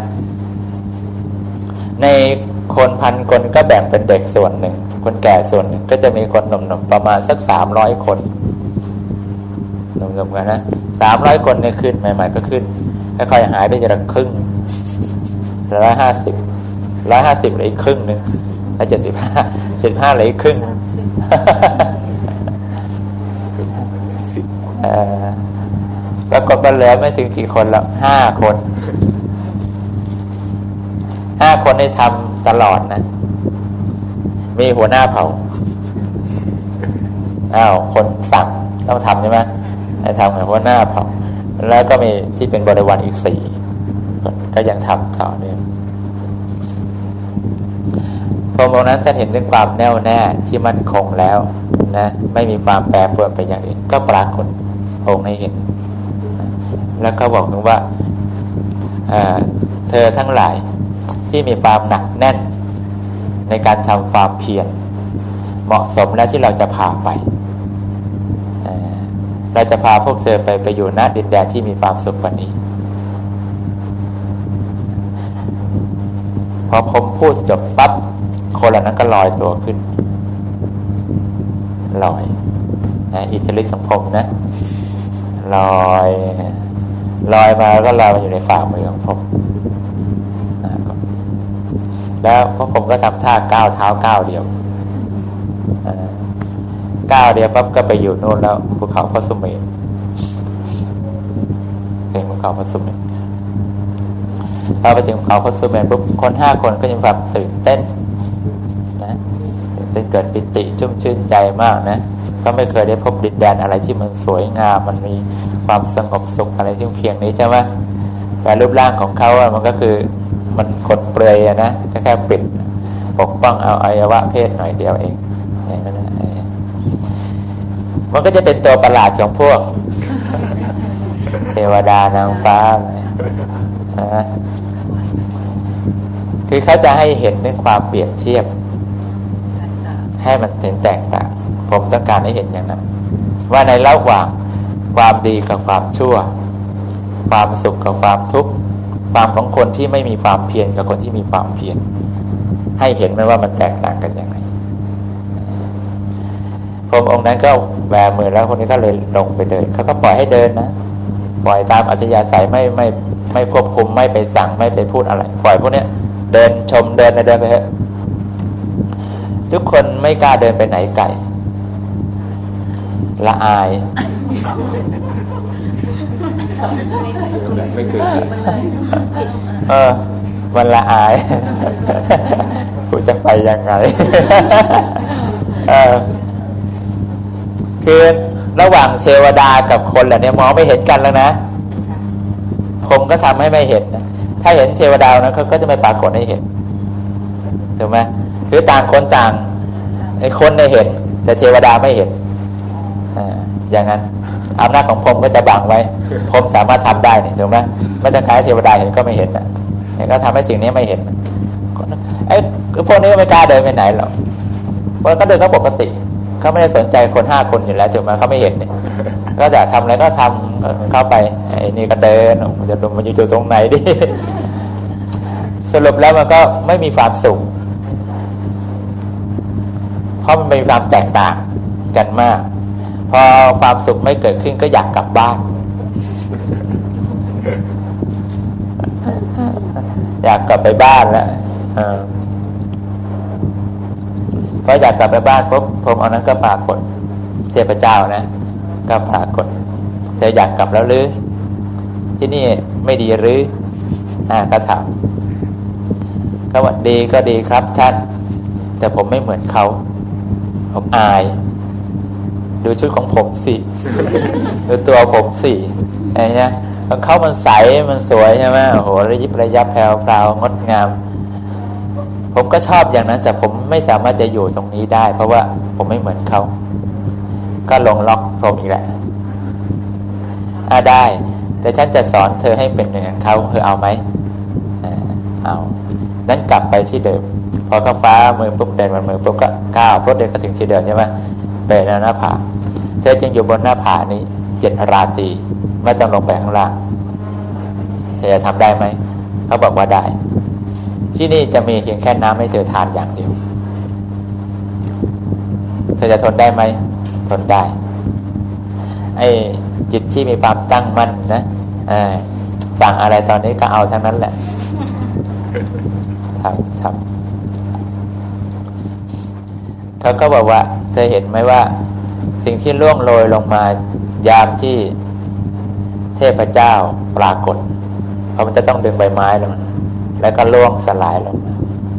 [SPEAKER 1] ในคน1,000 คนก็แบ่งเป็นเด็กส่วนหนึ่งคนแก่ส่วนหนึ่งก็จะมีคนหนุ่มๆประมาณสัก300 คนหนุ่มๆกันนะ300 คนเนี่ยขึ้นใหม่ๆก็ขึ้นค่อยๆหายไปทีละครึ่ง150เลยอีกครึ่งนึงแล้ว75เลยอีกครึ่งแล้วก็เหลือไม่ถึงกี่คนแล้ว5 คนได้ทำตลอดนะมีหัวหน้าเผ่าคนสั่งต้องทำใช่ไหมให้ทำกับหัวหน้าเผ่าแล้วก็มีที่เป็นบริวารอีก4 คนก็ยังทำต่อเนื่องพระองค์นั้นท่านเห็นถึงความแน่วแน่ที่มั่นคงแล้วนะไม่มีความแปรปรวนไปอย่างอื่นก็ปรากฏองค์ให้เห็นแล้วก็บอกถึงว่าเธอทั้งหลายที่มีความหนักแน่นในการทำความเพียรเหมาะสมแล้วที่เราจะพาไปเราจะพาพวกเธอไปอยู่ณดินแดนที่มีความสุขกว่านี้พอผมพูดจบปั๊บคนเหล่านั้นก็ลอยตัวขึ้นลอยอิทธิฤทธิ์ของผมนะลอยมาก็ลอยมาอยู่ในฝ่ามือของผมแล้วพวกผมก็ทำท่าก้าวเท้าก้าวเดียวปั๊บก็ไปอยู่โน่นแล้วภูเขาพระสุเมรุถึงภูเขาพระสุเมรุพอไปถึงภูเขาพระสุเมรุปุ๊บคน5 คนก็ยังแบบตื่นเต้นนะตื่นเต้นเกิดปิติชุ่มชื่นใจมากนะก็ไม่เคยได้พบดินแดนอะไรที่มันสวยงามมันมีความสงบสุขอะไรที่เพียงนี้ใช่ไหมแต่รูปร่างของเขาอะมันก็คือมันขดเปลือยนะแค่ปิดปกป้องเอาอวัยวะเพศหน่อยเดียวเองอย่างนั้นมันก็จะเป็นตัวประหลาดของพวกเทวดานางฟ้านะคือเขาจะให้เห็นถึงความเปรียบเทียบให้มันเห็นแตกต่างผมต้องการให้เห็นอย่างนั้นว่าในระหว่างความดีกับความชั่วความสุขกับความทุกข์ความของคนที่ไม่มีความเพียรกับคนที่มีความเพียรให้เห็นไหมว่ามันแตกต่างกันยังไงพระองค์นั้นก็แบมือแล้วคนนี้ก็เลยลงไปเดินเขาก็ปล่อยให้เดินนะปล่อยตามอัธยาศัยไม่ควบคุมไม่ไปสั่งไม่ไปพูดอะไรปล่อยพวกนี้เดินชมเดินไปเถอะทุกคนไม่กล้าเดินไปไหนไกลละอาย
[SPEAKER 2] ไม่เคย
[SPEAKER 1] มันละอายกูจะไปยังไงคือระหว่างเทวดากับคนเหล่านี้มองไม่เห็นกันแล้วนะผมก็ทำให้ไม่เห็นนะถ้าเห็นเทวดานั้นเขาก็จะไม่ปรากฏให้เห็นถูกไหมหรือต่างคนต่างไอ้คนได้เห็นแต่เทวดาไม่เห็นอย่างนั้นอำนาจของพรหมก็จะบังไว้พรหมสามารถทำได้เนี่ยถูกไหมไม่ต้องขายเทวดาเห็นก็ไม่เห็นนะก็ทำให้สิ่งนี้ไม่เห็นไอ้พวกนี้ก็ไม่กล้าเดินไปไหนหรอกเพราะก็เดินก็ปกติเขาไม่ได้สนใจคน5 คนอยู่แล้วถูกไหมเขาไม่เห็นเนี่ยก็จะทำอะไรก็ทำเข้าไปไอ้นี่ก็เดินจะดูมันอยู่ตรงไหนดิสรุปแล้วมันก็ไม่มีความสุขเพราะมันมีความแตกต่างกันมากพอความสุขไม่เกิดขึ้นก็อยากกลับบ้านอยากกลับไปบ้านแล้วพออยากกลับไปบ้านปุ๊บพรหมเอานั้นก็ปรากฏเทพเจ้านะก็ปรากฏเธออยากกลับแล้วหรือที่นี่ไม่ดีหรือก็ถามก็ว่าดีก็ดีครับท่านแต่ผมไม่เหมือนเขาผมอายดูชุดของผมสิดูตัวผมสิอะไรเงี้ยของเขามันใสมันสวยใช่ไหมโอ้โหระยิบระยับแพรวพราวงดงามผมก็ชอบอย่างนั้นแต่ผมไม่สามารถจะอยู่ตรงนี้ได้เพราะว่าผมไม่เหมือนเขาก็ลงล็อกผมอีกแหละได้แต่ฉันจะสอนเธอให้เป็นอย่างเขาเธอเอาไหมเอานั้นกลับไปที่เดิมพอเขาฟ้ามือปุ๊บเดินมันมือปุ๊บก็ก้าวปุ๊บเดินก็ถึงที่เดิมใช่ไหมไปหน้าผาเธอจึงอยู่บนหน้าผานี้7 ราตรีไม่ต้องลงไปข้างล่างเธอจะทำได้ไหมเขาบอกว่าได้ที่นี่จะมีเพียงแค่น้ำให้เธอทานอย่างเดียวเธอจะทนได้ไหมทนได้ไอ้จิตที่มีความตั้งมั่นนะสั่งอะไรตอนนี้ก็เอาทั้งนั้นแหละทำเขาก็บอกว่าเธอเห็นไหมว่าสิ่งที่ล่วงโรยลงมายามที่เทพเจ้าปรากฏเพราะมันจะต้องดึงใบไม้ลงแล้วก็ล่วงสลายลงมา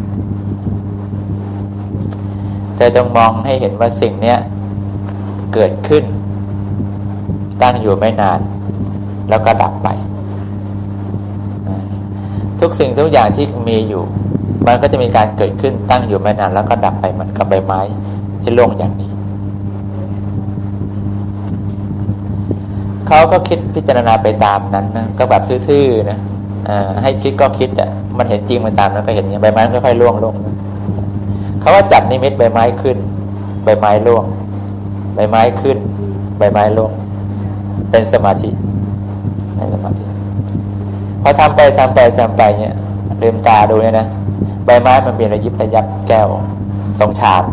[SPEAKER 1] เธอจงมองให้เห็นว่าสิ่งเนี้ยเกิดขึ้นตั้งอยู่ไม่นานแล้วก็ดับไปทุกสิ่งทุกอย่างที่มีอยู่มันก็จะมีการเกิดขึ้นตั้งอยู่ไม่นานแล้วก็ดับไปเหมือนกับใบไม้ที่ล่วงอย่างนี้เขาก็คิดพิจารณาไปตามนั้นนะก็แบบทื่อๆนะให้คิดก็คิดมันเห็นจริงมันตามนั้นก็เห็นอย่างใบไม้ค่อยๆล่วงเขาว่าจับนิมิตใบไม้ขึ้นใบไม้ล่วงใบไม้ขึ้นใบไม้ล่วงเป็นสมาธิพอทำไปเนี่ยลืมตาดูเนี่ยนะใบไม้มันเปลี่ยนระยิบระยับแก้วทรงฌาน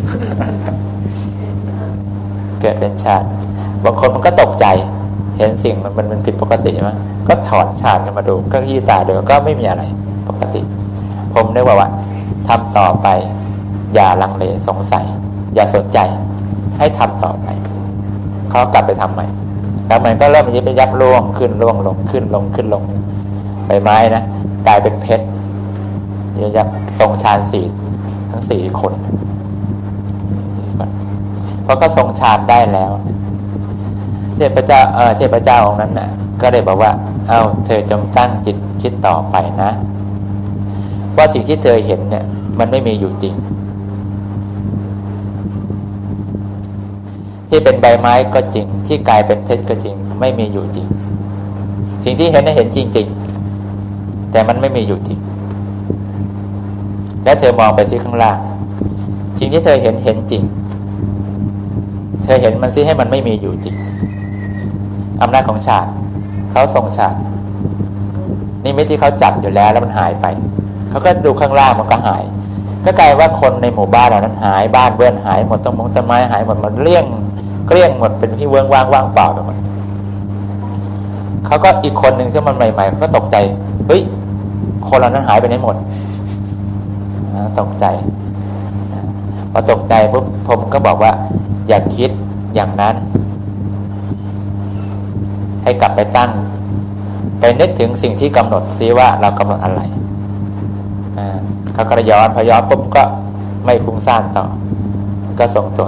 [SPEAKER 1] เกิดเป็นฌานบางคนมันก็ตกใจเห็นสิ่งมันผิดปกติมั้ยก็ถอนฌานกันมาดูก็ยี่ตาดูก็ไม่มีอะไรปกติผมนึกว่าทำต่อไปอย่าลังเลสงสัยอย่าสนใจให้ทำต่อไปเขากลับไปทำใหม่แล้วมันก็เริ่มยิบยับล่วงขึ้นล่วงลงขึ้นลงขึ้นลงใบไม้นะกลายเป็นเพชรยับทรงฌาน4ทั้ง4 คนเพราะก็ทรงฌานได้แล้วเทพเจ้าองค์นั้นน่ะก็ได้บอกว่าเธอจงตั้งจิตคิดต่อไปนะว่าสิ่งที่เธอเห็นเนี่ยมันไม่มีอยู่จริงที่เป็นใบไม้ก็จริงที่กลายเป็นเพชรก็จริงไม่มีอยู่จริงสิ่งที่เห็นน่ะเห็นจริงๆแต่มันไม่มีอยู่จริงและเธอมองไปที่ข้างล่างสิ่งที่เธอเห็นจริงเธอเห็นมันซิให้มันไม่มีอยู่จริงอำนาจของฌานเขาทรงฌานนี่ไม่ที่เขาจับอยู่แล้วมันหายไปเขาก็ดูข้างล่างมันก็หายก็กลายว่าคนในหมู่บ้านเหล่านั้นหายบ้านเบื้องหายหมดต้นไม้หายหมดมันเกลี้ยงหมดเป็นที่เวิ้งว่างเปล่าไปหมดเขาก็อีกคนนึงที่มันใหม่ๆก็ตกใจเฮ้ยคนเหล่านั้นหายไปไหนหมดตกใจพอตกใจปุ๊บผมก็บอกว่าอย่าคิดอย่างนั้นให้กลับไปตั้งไปนึกถึงสิ่งที่กำหนดซิว่าเรากำหนดอะไรเขาก็ย้อนพอย้อนปุ๊บก็ไม่ฟุ้งซ่านต่อก็ส่งตัว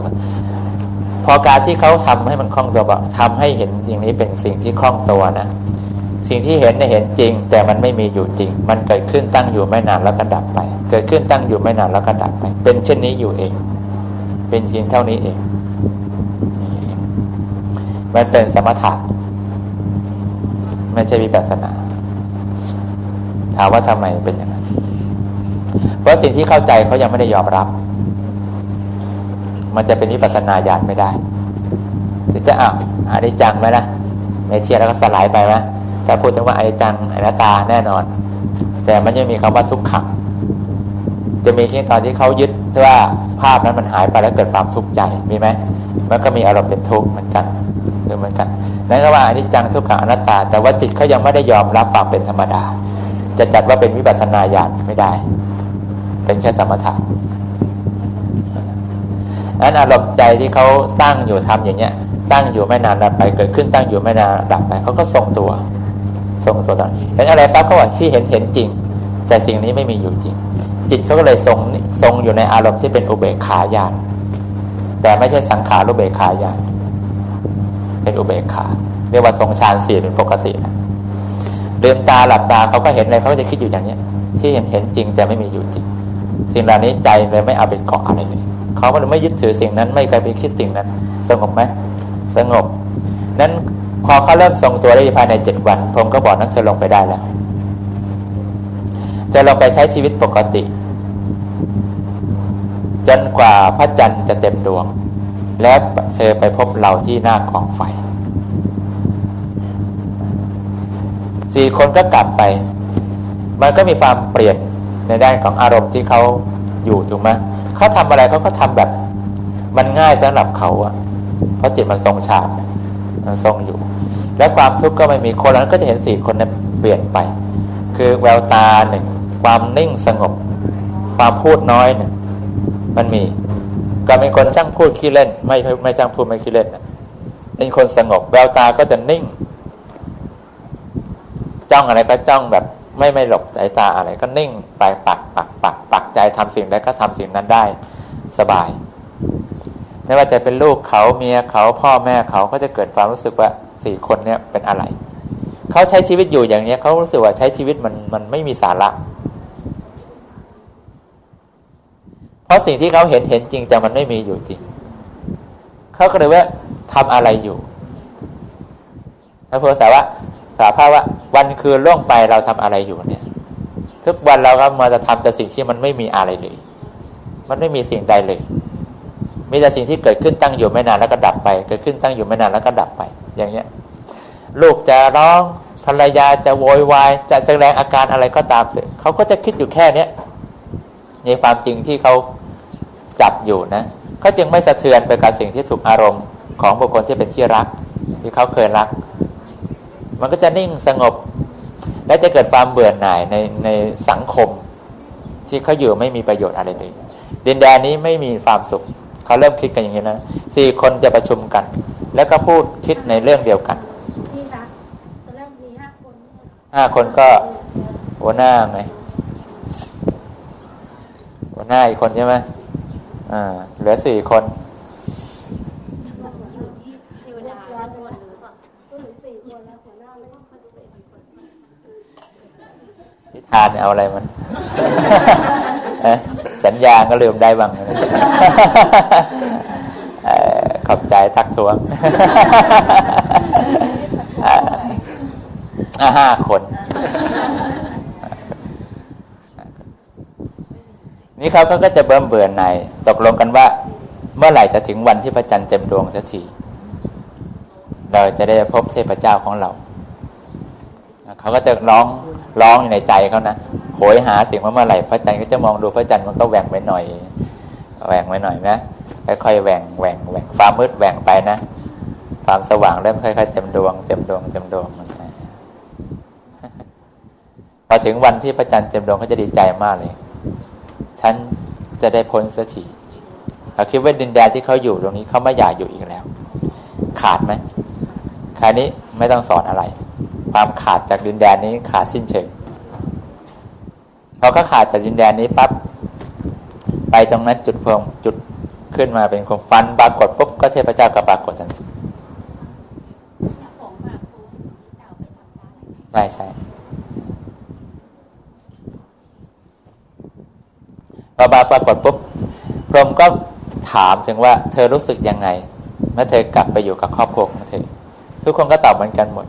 [SPEAKER 1] พอการที่เขาทำให้มันคล่องตัวทำให้เห็นอย่างนี้เป็นสิ่งที่คล่องตัวนะ สสิ่งที่เห็นเนี่ยเห็นจริงแต่มันไม่มีอยู่จริงมันเกิดขึ้นตั้งอยู่ไม่นานแล้วก็ดับไปเกิดขึ้นตั้งอยู่ไม่นานแล้วก็ดับไปเป็นเช่นนี้อยู่เองเป็นเพียงเท่านี้เองมันเป็นสมถะไม่ใช่วิปัสสนาถามว่าทำไมเป็นอย่างนั้นเพราะสิ่งที่เข้าใจเขายังไม่ได้ยอมรับมันจะเป็นวิปัสสนาญาณไม่ได้จะอนิจจังไหมนะไม่เที่ยงแล้วก็สลายไปไหมแต่พูดถึงว่าอนิจจังอนัตตาแน่นอนแต่มันยังมีคำว่าทุกขังจะมีที่ตอนที่เขายึดว่าภาพนั้นมันหายไปแล้วเกิดความทุกข์ใจมีไหมมันก็มีอารมณ์เป็นทุกข์เหมือนกันเหมือนกันนั่นก็ว่าอนิจจังทุกขังอนัตตาแต่ว่าจิตเขายังไม่ได้ยอมรับความเป็นธรรมดาจะจัดว่าเป็นวิปัสสนาญาณไม่ได้เป็นแค่สมถะนั้นอารมณ์ใจที่เขาตั้งอยู่ทำอย่างเงี้ยตั้งอยู่ไม่นานดับไปเกิดขึ้นตั้งอยู่ไม่นานดับไปเขาก็ทรงตัวตอนเห็นอะไรปั๊บก็ว่าที่เห็นจริงแต่สิ่งนี้ไม่มีอยู่จริงจิตเขาก็เลยทรงอยู่ในอารมณ์ที่เป็นอุเบกขาญาณแต่ไม่ใช่สังขารุเบกขาญาณเป็นอุเบกขาเรียกว่าทรงฌานสี่เป็นปกตินะลืมตาหลับตาเขาก็เห็นอะไรเขาก็จะคิดอยู่อย่างนี้ที่เห็นจริงแต่ไม่มีอยู่จริงสิ่งเหล่านี้ใจเลยไม่เอาเป็นเกาะอะไรเลยเขาไม่ยึดถือสิ่งนั้นไม่เคยไปคิดสิ่งนั้นสงบไหมสงบนั้นพอเขาเริ่มทรงตัวได้ภายใน7 วันผมก็บอกนั้นเธอลงไปได้แล้วจะลงไปใช้ชีวิตปกติจนกว่าพระจันทร์จะเต็มดวงและเธอไปพบเราที่หน้ากองไฟ4 คนก็กลับไปมันก็มีความเปลี่ยนในด้านของอารมณ์ที่เขาอยู่ถูกไหมเขาทำอะไรเขาก็ทำแบบมันง่ายสำหรับเขาอะเพราะจิตมันทรงฌานมันทรงอยู่และความทุกข์ก็ไม่มีคนนั้นก็จะเห็น4 คนนั้นเปลี่ยนไปคือแววตาหนึ่งความนิ่งสงบความพูดน้อยหนึ่งมันมีก็เป็นคนช่างพูดขี้เล่นไม่ช่างพูดไม่ขี้เล่นนะเป็นคนสงบแววตาก็จะนิ่งจ้องอะไรก็จ้องแบบไม่หลบสายตาอะไรก็นิ่งไปปักใจทำสิ่งใดก็ทำสิ่งนั้นได้สบายไม่ว่าจะเป็นลูกเขาเมียเขาพ่อแม่เขาก็จะเกิดความรู้สึกว่า4 คนเนี้ยเป็นอะไรเขาใช้ชีวิตอยู่อย่างนี้เขารู้สึกว่าใช้ชีวิตมันไม่มีสาระเพราะสิ่งที่เขาเห็นจริงแต่มันไม่มีอยู่จริงเขาก็เลยว่าทำอะไรอยู่พระพุทธเจ้าว่าสารภาพว่าวันคืนล่วงไปเราทำอะไรอยู่เนี่ยทุกวันเราก็มาจะทำแต่สิ่งที่มันไม่มีอะไรเลยมันไม่มีสิ่งใดเลยมีแต่สิ่งที่เกิดขึ้นตั้งอยู่ไม่นานแล้วก็ดับไปเกิดขึ้นตั้งอยู่ไม่นานแล้วก็ดับไปอย่างเงี้ยลูกจะร้องภรรยาจะโวยวายจะแสดงอาการอะไรก็ตามเขาก็จะคิดอยู่แค่เนี้ยในความจริงที่เขาจับอยู่นะเขาจึงไม่สะเทือนไปกับสิ่งที่ถูกอารมณ์ของบุคคลที่เป็นที่รักที่เขาเคยรักมันก็จะนิ่งสงบและจะเกิดความเบื่อหน่ายในสังคมที่เขาอยู่ไม่มีประโยชน์อะไรเลยดินแดนนี้ไม่มีความสุขเขาเริ่มคิดกันอย่างนี้นะ4 คนจะประชุมกันแล้วก็พูดคิดในเรื่องเดียวกัน
[SPEAKER 2] ตอนแรกมี
[SPEAKER 1] 5 คนก็หัวหน้าไงหัวหน้าอีกคนใช่ไหมเหลือ4 คนนิทานเอาอะไรมันสัญญาก็ลืมได้บ้างขอบใจทักท้วง5 คนนี่เขาก็จะเบิ่มเบื่อหน่ายตกลงกันว่าเมื่อไหร่จะถึงวันที่พระจันทร์เต็มดวงสักทีเราจะได้พบเทพเจ้าของเราเขาก็จะร้องอยู่ในใจเขานะโหยหาสิ่งว่าเมื่อไหร่พระจันทร์ก็จะมองดูพระจันทร์มันก็แหว่งไปหน่อยนะค่อยๆแหว่งฟ้ามืดแหว่งไปนะความสว่างเริ่มค่อยๆเต็มดวงมันไปพอถึงวันที่พระจันทร์เต็มดวงเขาจะดีใจมากเลยฉันจะได้พ้นสักทีเขาคิดว่าดินแดนที่เขาอยู่ตรงนี้เขาไม่อยากอยู่อีกแล้วขาดไหมคราวนี้ไม่ต้องสอนอะไรความขาดจากดินแดนนี้ขาดสิ้นเชิงพอเขาขาดจากดินแดนนี้ปั๊บไปตรงนั้นจุดขึ้นมาเป็นของฟันปรากฏปุ๊บก็เทพเจ้าก็ปรากฏทันทีใช่ใช่พอมาปรากฏปุ๊บพรหมก็ถามถึงว่าเธอรู้สึกยังไงเมื่อเธอกลับไปอยู่กับครอบครัวของเธอทุกคนก็ตอบเหมือนกันหมด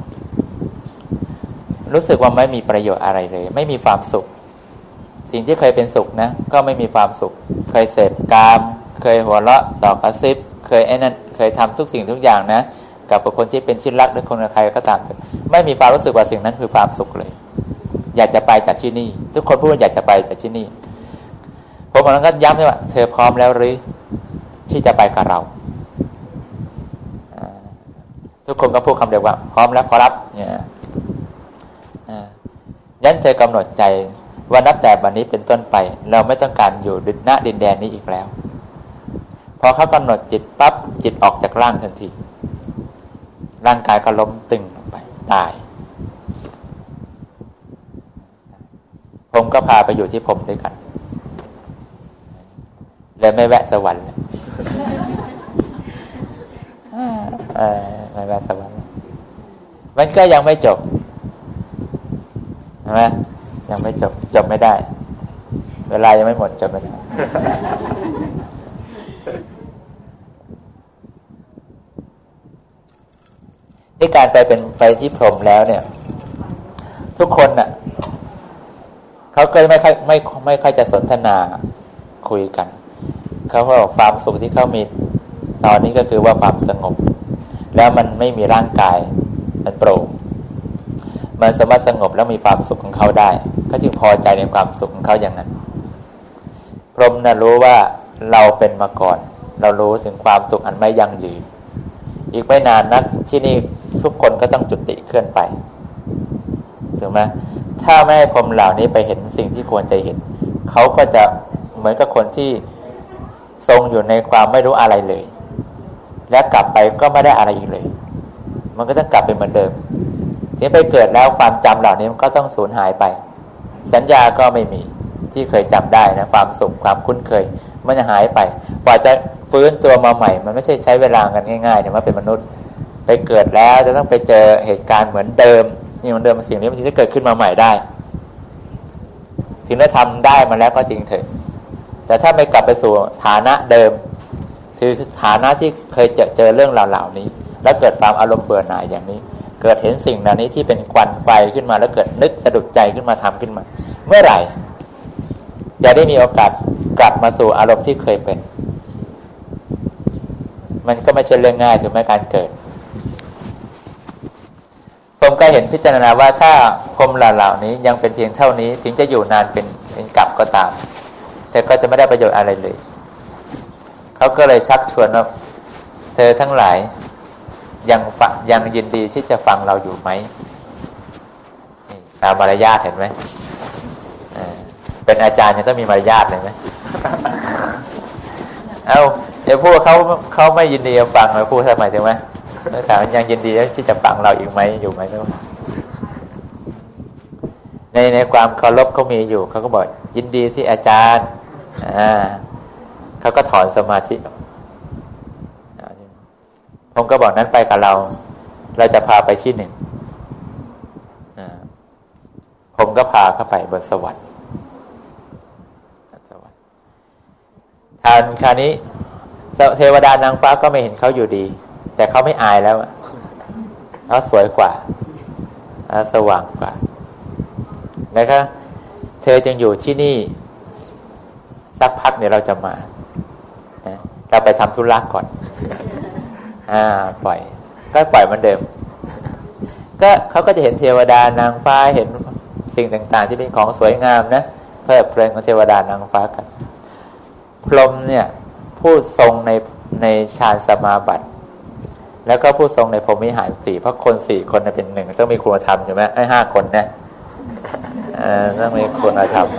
[SPEAKER 1] รู้สึกว่าไม่มีประโยชน์อะไรเลยไม่มีความสุขสิ่งที่เคยเป็นสุขนะก็ไม่มีความสุขเคยเสพกามเคยหัวเราะต่อกระซิบเคยไอ้นั่นเคยทำทุกสิ่งทุกอย่างนะกับคนที่เป็นชิ้นรักหรือคนใครก็ตามไม่มีความรู้สึกว่าสิ่งนั้นคือความสุขเลยอยากจะไปจากที่นี่ทุกคนพูดว่าอยากจะไปจากที่นี่ผมมันก็ย้ำเลยว่าเธอพร้อมแล้วหรือที่จะไปกับเราทุกคนก็พูดคำเดียวว่าพร้อมแล้วขอรับเนี่ยยันเธอกำหนดใจว่านับแต่บัดนี้เป็นต้นไปเราไม่ต้องการอยู่ณดินแดนนี้อีกแล้วพอเขากำหนดจิตปั๊บจิตออกจากร่างทันทีร่างกายก็ล้มตึงลงไปตายผมก็พาไปอยู่ที่ผมด้วยกันเลยไม่แวะสวรรค์ไม่แวะสวรรค์มันก็ยังไม่จบใช่ไหมยังไม่จบไม่ได้เวลายังไม่หมดจบไม่ได้ที่การไปที่พรหมแล้วเนี่ยทุกคนน่ะเขาก็ไม่ค่อยจะสนทนาคุยกันเขาบอกความสุขที่เขามีตอนนี้ก็คือว่าความสงบแล้วมันไม่มีร่างกายมันโปร่งมันสามารถสงบแล้วมีความสุขของเขาได้เขาจึงพอใจในความสุขของเขาอย่างนั้นพรหมน่ะรู้ว่าเราเป็นมาก่อนเรารู้ถึงความสุขอันไม่ยั่งยืนอีกไม่นานนักที่นี่ทุกคนก็ต้องจุติเคลื่อนไปถูกไหมถ้าไม่ให้พรหมเหล่านี้ไปเห็นสิ่งที่ควรจะเห็นเขาก็จะเหมือนกับคนที่ทรงอยู่ในความไม่รู้อะไรเลยและกลับไปก็ไม่ได้อะไรอีกเลยมันก็ต้องกลับไปเหมือนเดิมที่ไปเกิดแล้วความจำเหล่านี้มันก็ต้องสูญหายไปสัญญาก็ไม่มีที่เคยจำได้นะความสุขความคุ้นเคยมันจะหายไปกว่าจะฟื้นตัวมาใหม่มันไม่ใช่ใช้เวลากันง่ายๆเนี่ยว่าเป็นมนุษย์ไปเกิดแล้วจะต้องไปเจอเหตุการณ์เหมือนเดิมนี่เหมือนเดิมสิ่งนี้มันจะเกิดขึ้นมาใหม่ได้ถึงได้ทำได้มาแล้วก็จริงเถอะแต่ถ้าไม่กลับไปสู่ฐานะเดิมคือฐานะที่เคยเจอเรื่องเหล่านี้แล้วเกิดความอารมณ์เบื่อหน่ายอย่างนี้เกิดเห็นสิ่งเหล่านี้ที่เป็นควันไฟขึ้นมาแล้วเกิดนึกสะดุดใจขึ้นมาทำขึ้นมาเมื่อไหร่จะได้มีโอกาสกลับมาสู่อารมณ์ที่เคยเป็นมันก็ไม่ใช่เรื่องง่ายถึงแม้การเกิดผมก็เห็นพิจารณาว่าถ้าพรหมเหล่านี้ยังเป็นเพียงเท่านี้ถึงจะอยู่นานเป็นกลับก็ตามแต่ก็จะไม่ได้ประโยชน์อะไรเลยเขาก็เลยชักชวนว่าเธอทั้งหลายยังยินดีที่จะฟังเราอยู่ไหมนี่ตามมารยาทเห็นไหมเป็นอาจารย์ยังต้องมีมารยาทเลยไหมเดี๋ยวพูดเขาไม่ยินดีจะฟังเราพูดทำไมใช่ไหมถามยังยินดีที่จะฟังเราอีกไหมอยู่ไหมแล้วในความเคารพเขามีอยู่เขาก็บอกยินดีสิอาจารย์เขาก็ถอนสมาธิผมก็บอกนั้นไปกับเราจะพาไปที่หนึ่งผมก็พาเข้าไปบนสวรรค์ทานคราวนี้เทวดานางฟ้าก็ไม่เห็นเขาอยู่ดีแต่เขาไม่อายแล้วเขาสวยกว่าสว่างกว่านะครับเธอจึงอยู่ที่นี่สักพักเดี๋ยวเราจะมาเราไปทำธุระก่อนปล่อยเหมือนเดิมก็เขาก็จะเห็นเทวดานางฟ้าเห็นสิ่งต่างๆที่เป็นของสวยงามนะเพลิดเพลินของเทวดานางฟ้ากันพรหมเนี่ยผู้ทรงในฌานสมาบัติแล้วก็ผู้ทรงในพรหมวิหาร4เพราะคน4คนเป็นหนึ่งต้องมีคุณธรรมใช่ไหม5คนนะต้องมีคุณธรรม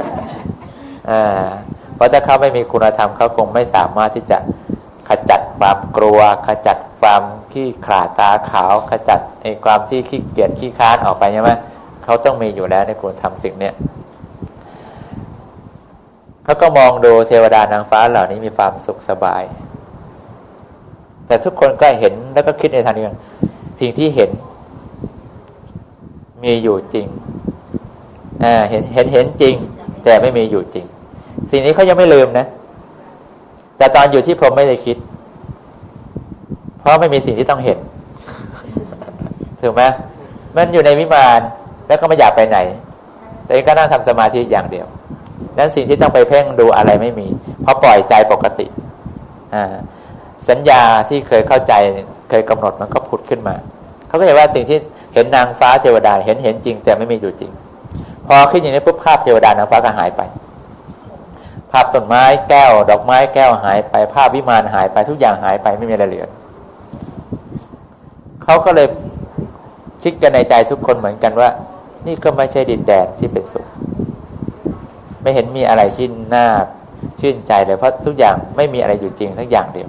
[SPEAKER 1] เพราะถ้าเขาไม่มีคุณธรรมเขาคงไม่สามารถที่จะขจัดความกลัวขจัดความขี้ขลาดตาขาวขจัดความที่ขี้เกียจขี้ค้านออกไปใช่ไหมเขาต้องมีอยู่แล้วในคุณธรรมสิ่งนี้เขาก็มองดูเทวดานางฟ้าเหล่านี้มีความสุขสบายแต่ทุกคนก็เห็นแล้วก็คิดในทางเดียวกันสิ่งที่เห็นมีอยู่จริงเห็นจริงแต่ไม่มีอยู่จริงสิ่งนี้เขายังไม่ลืมนะแต่ตอนอยู่ที่พรหมไม่ได้คิดเพราะไม่มีสิ่งที่ต้องเห็นถูกไหมมันอยู่ในวิมานแล้วก็ไม่อยากไปไหนแต่ก็นั่งทำสมาธิอย่างเดียวนั้นสิ่งที่ต้องไปเพ่งดูอะไรไม่มีเพราะปล่อยใจปกติสัญญาที่เคยเข้าใจเคยกำหนดมันก็ผุดขึ้นมาเขาก็เห็นว่าสิ่งที่เห็นนางฟ้าเทวดาเห็นจริงแต่ไม่มีอยู่จริงพอขึ้นอย่างนี้ปุ๊บภาพเทวดานางฟ้าก็หายไปภาพต้นไม้แก้วดอกไม้แก้วหายไปภาพวิมานหายไปทุกอย่างหายไปไม่มีอะไรเหลือเขาก็เลยคิดกันในใจทุกคนเหมือนกันว่านี่ก็ไม่ใช่ดินแดนที่เป็นสุขไม่เห็นมีอะไรที่น่าชื่นใจเลยเพราะทุกอย่างไม่มีอะไรอยู่จริงทั้งอย่างเดียว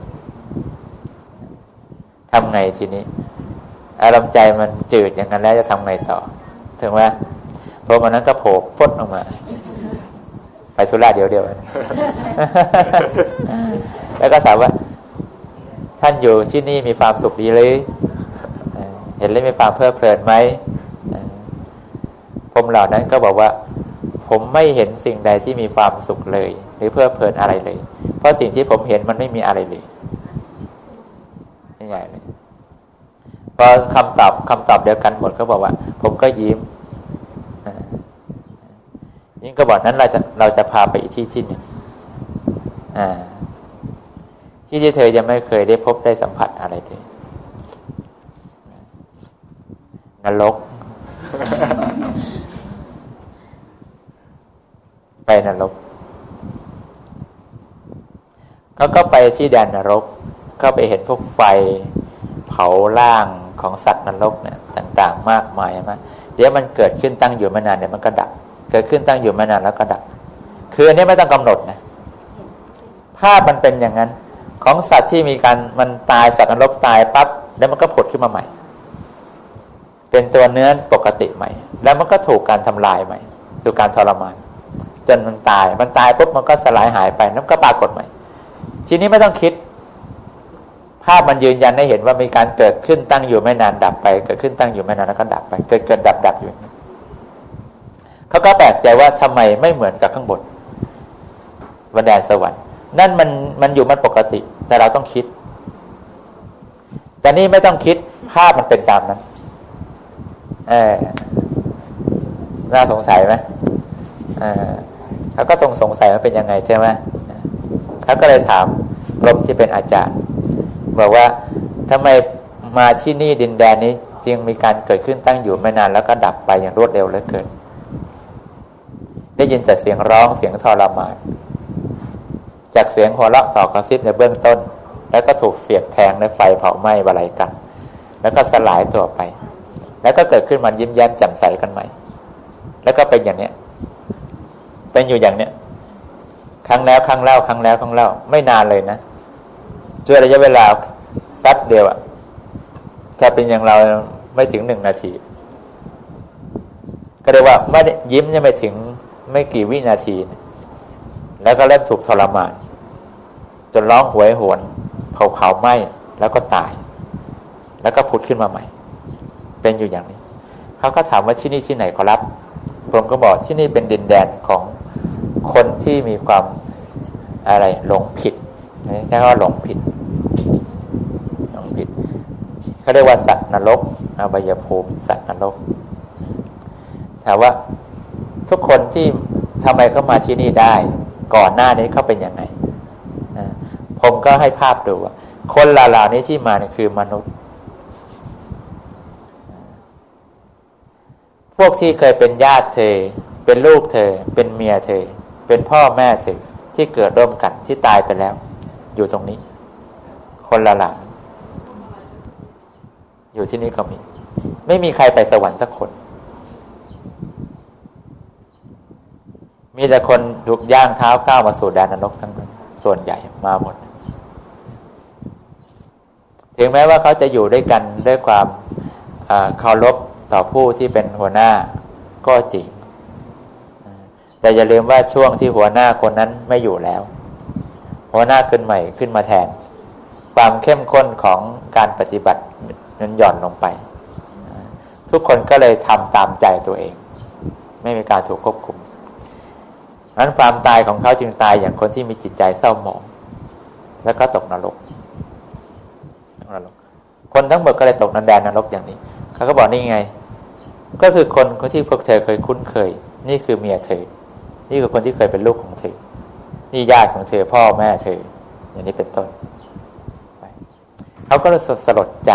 [SPEAKER 1] ทำไงทีนี้อารมณ์ใจมันจืดอย่างนั้นแล้วจะทำไงต่อถึงว่าพอมันนั้นก็โผล่พดออกมาไปธุระเดียวแล้วก็ถามว่าท่านอยู่ที่นี่มีความสุขดีหรือเห็นแล้วมีความเพลิดเพลินไหมผมเหล่านั้นก็บอกว่าผมไม่เห็นสิ่งใดที่มีความสุขเลยหรือเพลิดเพลินอะไรเลยเพราะสิ่งที่ผมเห็นมันไม่มีอะไรเลยนี่ใหญ่เลยพอคำตอบเดียวกันหมดก็บอกว่าผมก็ยิ้มยิ่งก็บอกนั้นเราจะพาไปอีกที่หนึ่งที่เธอจะไม่เคยได้พบได้สัมผัสอะไรเลยนรก ไปนรกเขาก็ไปที่แดนนรกก็ไปเห็นพวกไฟเผาร่างของสัตว์นรกเนี่ยต่างๆมากมายมาเดี๋ยวมันเกิดขึ้นตั้งอยู่ไม่นานเดี๋ยวมันก็ดับเกิดขึ้นตั้งอยู่ไม่นานแล้วก็ดับคืออันนี้ไม่ต้องกำหนดนะภาพมันเป็นอย่างนั้นของสัตว์ที่มีการมันตายสัตว์นรกตายปั๊บแล้วมันก็ผุดขึ้นมาใหม่เป็นตัวเนื้อปกติใหม่แล้วมันก็ถูกการทำลายใหม่ถูกการทรมานจนมันตายปุ๊บมันก็สลายหายไปแล้วก็ปรากฏใหม่ทีนี้ไม่ต้องคิดภาพมันยืนยันให้เห็นว่ามีการเกิดขึ้นตั้งอยู่ไม่นานดับไปเกิดขึ้นตั้งอยู่ไม่นานแล้วก็ดับไปเกิดดับอยู่เขาก็แปลกใจว่าทำไมไม่เหมือนกับข้างบนบนแดนสวรรค์นั่นมันอยู่มันปกติแต่เราต้องคิดแต่นี่ไม่ต้องคิดภาพมันเป็นตามนั้นน่าสงสัยไหมเขาก็สงสัยมันเป็นยังไงใช่ไหมเขาก็เลยถามพรหมที่เป็นอาจารย์บอกว่าทำไมมาที่นี่ดินแดนนี้จึงมีการเกิดขึ้นตั้งอยู่ไม่นานแล้วก็ดับไปอย่างรวดเร็วเหลือเกินได้ยินแต่เสียงร้องเสียงทรมานจากเสียงหัวเราะต่อกระซิบในเบื้องต้นแล้วก็ถูกเสียบแทงในไฟเผาไหม้บาลัยกันแล้วก็สลายตัวไปแล้วก็เกิดขึ้นมายิ้มแย้มแจ่มใสกันใหม่แล้วก็เป็นอย่างเนี้ยเป็นอยู่อย่างเนี้ยครั้งแล้วครั้งเล่าครั้งแล้วครั้งเล่าไม่นานเลยนะช่วงระยะเวลาแป๊บเดียวอะถ้าเป็นอย่างเราไม่ถึง1 นาทีก็เรียกว่าไม่ยิ้มยังไม่ถึงไม่กี่วินาทีนะแล้วก็เริ่มถูกทรมานจนร้องโหยหวนเผาไหม้แล้วก็ตายแล้วก็ผุดขึ้นมาใหม่เป็นอยู่อย่างนี้เขาก็ถามว่าที่นี่ที่ไหนขอรับผมก็บอกที่นี่เป็นดินแดนของคนที่มีความอะไรหลงผิดใช่ว่าหลงผิดเขาเรียกว่าสัตว์นรกอบายภูมิสัตว์นรกถามว่าทุกคนที่ทำไมเขามาที่นี่ได้ก่อนหน้านี้เขาเป็นยังไงผมก็ให้ภาพดูว่าคนเหล่านี้ที่มาเนี่ยคือมนุษย์พวกที่เคยเป็นญาติเธอเป็นลูกเธอเป็นเมียเธอเป็นพ่อแม่เธอที่เกิดร่วมกันที่ตายไปแล้วอยู่ตรงนี้คนละหลังอยู่ที่นี่ก็มีไม่มีใครไปสวรรค์สักคนมีแต่คนถูกย่างเท้าก้าวมาสู่แดนนรกทั้งนั้นส่วนใหญ่มาหมดถึงแม้ว่าเขาจะอยู่ด้วยกันด้วยความเคารพต่อผู้ที่เป็นหัวหน้าก็จริงแต่อย่าลืมว่าช่วงที่หัวหน้าคนนั้นไม่อยู่แล้วหัวหน้าขึ้นใหม่ขึ้นมาแทนความเข้มข้นของการปฏิบัตินั้นหย่อนลงไปทุกคนก็เลยทำตามใจตัวเองไม่มีการถูกควบคุมนั้นความตายของเขาจึงตายอย่างคนที่มีจิตใจเศร้าหมองแล้วก็ตกนรกคนทั้งหมดก็เลยตกแดนนรกอย่างนี้เขาก็บอกนี่ไงก็คือคนที่พวกเธอเคยคุ้นเคยนี่คือเมียเธอนี่คือคนที่เคยเป็นลูกของเธอนี่ญาติของเธอพ่อแม่เธออย่างนี้เป็นต้นเขาก็เลยสลดใจ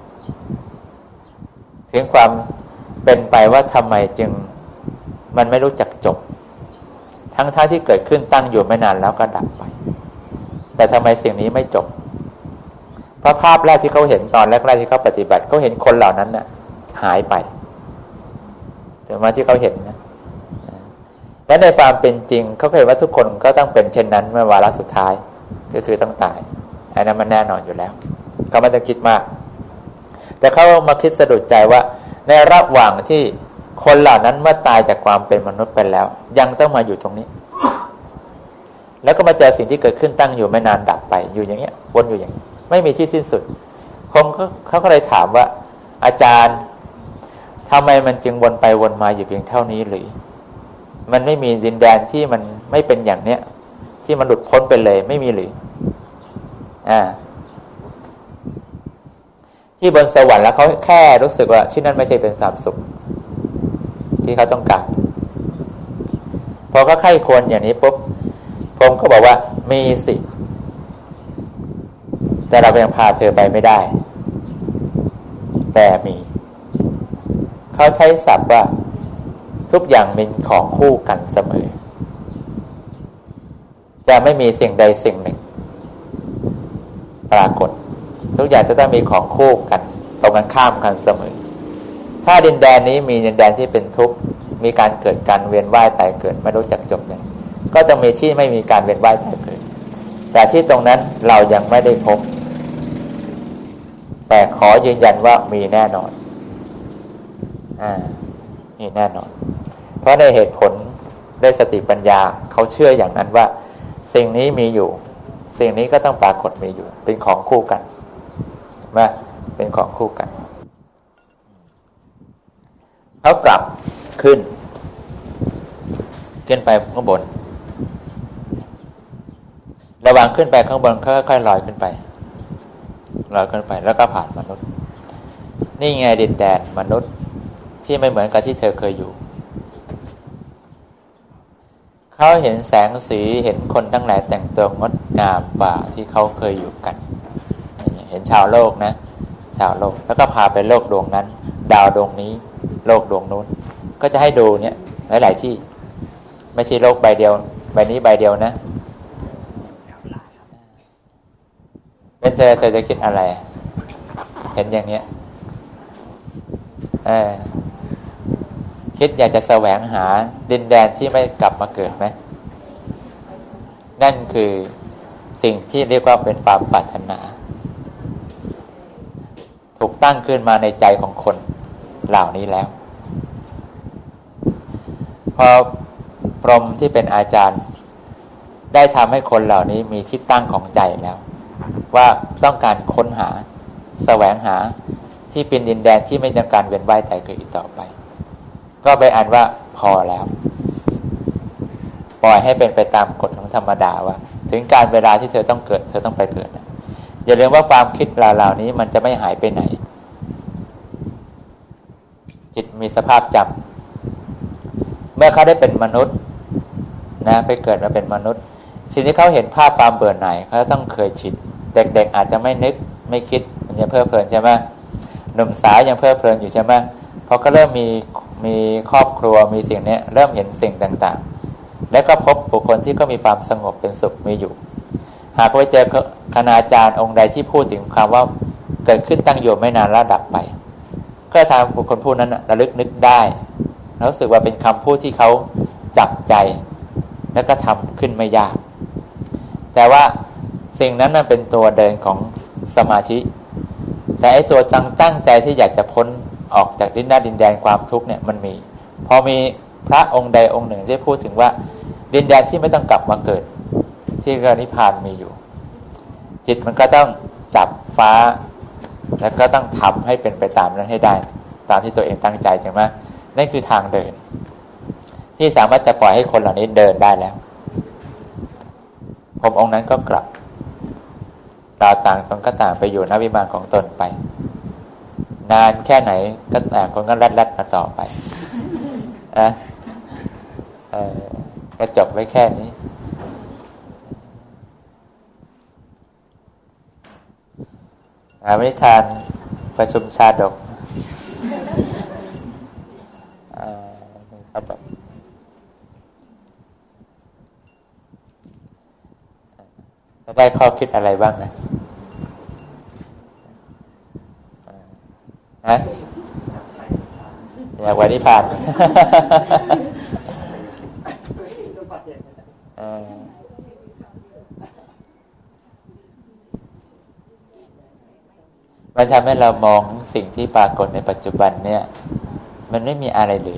[SPEAKER 1] ถึงความเป็นไปว่าทำไมจึงมันไม่รู้จักจบทั้งที่เกิดขึ้นตั้งอยู่ไม่นานแล้วก็ดับไปแต่ทำไมสิ่งนี้ไม่จบเพราะภาพแรกที่เขาเห็นตอนแรกๆที่เขาปฏิบัติเขาเห็นคนเหล่านั้นน่ะหายไปแต่มาที่เขาเห็นนะและในความเป็นจริงเขาเห็นว่าทุกคนก็ต้องเป็นเช่นนั้นเมื่อวาระสุดท้ายก็คือต้องตายอันนั้นมันแน่นอนอยู่แล้วเขาไม่ต้องคิดมากแต่เขามาคิดสะดุดใจว่าในระหว่างที่คนเหล่านั้นเมื่อตายจากความเป็นมนุษย์ไปแล้วยังต้องมาอยู่ตรงนี้แล้วก็มาเจอสิ่งที่เกิดขึ้นตั้งอยู่ไม่นานดับไปอยู่อย่างเงี้ยวนอยู่อย่างนี้ไม่มีที่สิ้นสุดเขาก็เลยถามว่าอาจารย์ทำไมมันจึงวนไปวนมาอยู่เพียงเท่านี้หรือมันไม่มีดินแดนที่มันไม่เป็นอย่างเนี้ยที่มันหลุดพ้นไปเลยไม่มีหรือที่บนสวรรค์แล้วเขาแค่รู้สึกว่าที่นั่นไม่ใช่เป็นความสุขที่เขาต้องการพอเขาไข้ควรอย่างนี้ปุ๊บผมก็บอกว่ามีสิแต่เรายังพาเธอไปไม่ได้แต่มีเขาใช้ศัพท์ว่าทุกอย่างเป็นของคู่กันเสมอจะไม่มีสิ่งใดสิ่งหนึ่งปรากฏทุกอย่างจะต้องมีของคู่กันตรงกันข้ามกันเสมอถ้าดินแดนนี้มีดินแดนที่เป็นทุกข์มีการเกิดการเวียนว่ายตายเกิดไม่รู้จักจบอย่างก็จะมีที่ไม่มีการเวียนว่ายตายเกิดแต่ที่ตรงนั้นเรายังไม่ได้พบแต่ขอยืนยันว่ามีแน่นอนมีแน่นอนเพราะในเหตุผลด้วยสติปัญญาเขาเชื่ออย่างนั้นว่าสิ่งนี้มีอยู่สิ่งนี้ก็ต้องปรากฏมีอยู่เป็นของคู่กันมาเป็นของคู่กันเขากลับขึ้นไปข้างบนระหว่างขึ้นไปข้างบนค่อยๆลอยขึ้นไปแล้วก็ผ่านมนุษย์นี่ไงดินแดนมนุษย์ที่ไม่เหมือนกับที่เธอเคยอยู่เขาเห็นแสงสีเห็นคนทั้งหลายแต่งตัวงดงามกว่าที่เขาเคยอยู่กันเห็นชาวโลกนะชาวโลกแล้วก็พาไปโลกดวงนั้นดาวดวงนี้โลกดวงนู้นก็จะให้ดูเนี่ยหลายๆที่ไม่ใช่โลกใบเดียวใบนี้ใบเดียวนะเป็นเธอจะคิดอะไรเห็นอย่างเนี้ยคิดอยากจะแสวงหาดินแดนที่ไม่กลับมาเกิดไหมนั่นคือสิ่งที่เรียกว่าเป็นความปรารถนาถูกตั้งขึ้นมาในใจของคนเหล่านี้แล้วพอพรหมที่เป็นอาจารย์ได้ทำให้คนเหล่านี้มีที่ตั้งของใจแล้วว่าต้องการค้นหาแสวงหาที่เป็นดินแดนที่ไม่ต้องการเวียนว่ายตายเกิดอีกต่อไปก็ไปอ่านว่าพอแล้วปล่อยให้เป็นไปตามกฎของธรรมดาว่าถึงการเวลาที่เธอต้องเกิดเธอต้องไปเกิดนะอย่าลืมว่าความคิดเหล่านี้มันจะไม่หายไปไหนจิตมีสภาพจำเมื่อเขาได้เป็นมนุษย์นะไปเกิดมาเป็นมนุษย์สิ่งที่เขาเห็นภาพความเบื่อหน่ายเขาต้องเคยชินเด็กๆอาจจะไม่นึกไม่คิดมันยังเพลิดเพลินใช่ไหมหนุ่มสาวยังเพลิดเพลินอยู่ใช่ไหมพอก็เริ่มมีครอบครัวมีสิ่งนี้เริ่มเห็นสิ่งต่างๆแล้วก็พบบุคคลที่ก็มีความสงบเป็นสุขมีอยู่หากไปเจอคณาจารย์องค์ใดที่พูดถึงคำว่าเกิดขึ้นตั้งอยู่ไม่นานแล้วดับไปก็ทางบุคคลผู้นั้นระลึกนึกได้รู้สึกว่าเป็นคำพูดที่เขาจับใจแล้วก็ทำขึ้นไม่ยากแต่ว่าสิ่งนั้นมันเป็นตัวเดินของสมาธิแต่ไอ้ตัวตั้งใจที่อยากจะพ้นออกจากดินแดนความทุกข์เนี่ยมันมีพอมีพระองค์ใดองค์หนึ่งที่พูดถึงว่าดินแดนที่ไม่ต้องกลับมาเกิดที่นิพพานมีอยู่จิตมันก็ต้องจับฟ้าแล้วก็ต้องทำให้เป็นไปตามนั้นให้ได้ตามที่ตัวเองตั้งใจใช่ไหมนั่นคือทางเดินที่สามารถจะปล่อยให้คนเหล่านี้เดินได้แล้วพรหมองค์นั้นก็กลับเราต่างคนก็ต่างไปอยู่ณวิมานของตนไปนานแค่ไหนก็ต่างคนก็ลัดมาต่อไปก็จบไว้แค่นี้วิธานประชุมชาดกครับแบบจะได้ข้อคิดอะไรบ้างนะอยากวันนิพพานมันทำให้เรามองสิ่งที่ปรากฏในปัจจุบันเนี่ยมันไม่มีอะไรเลย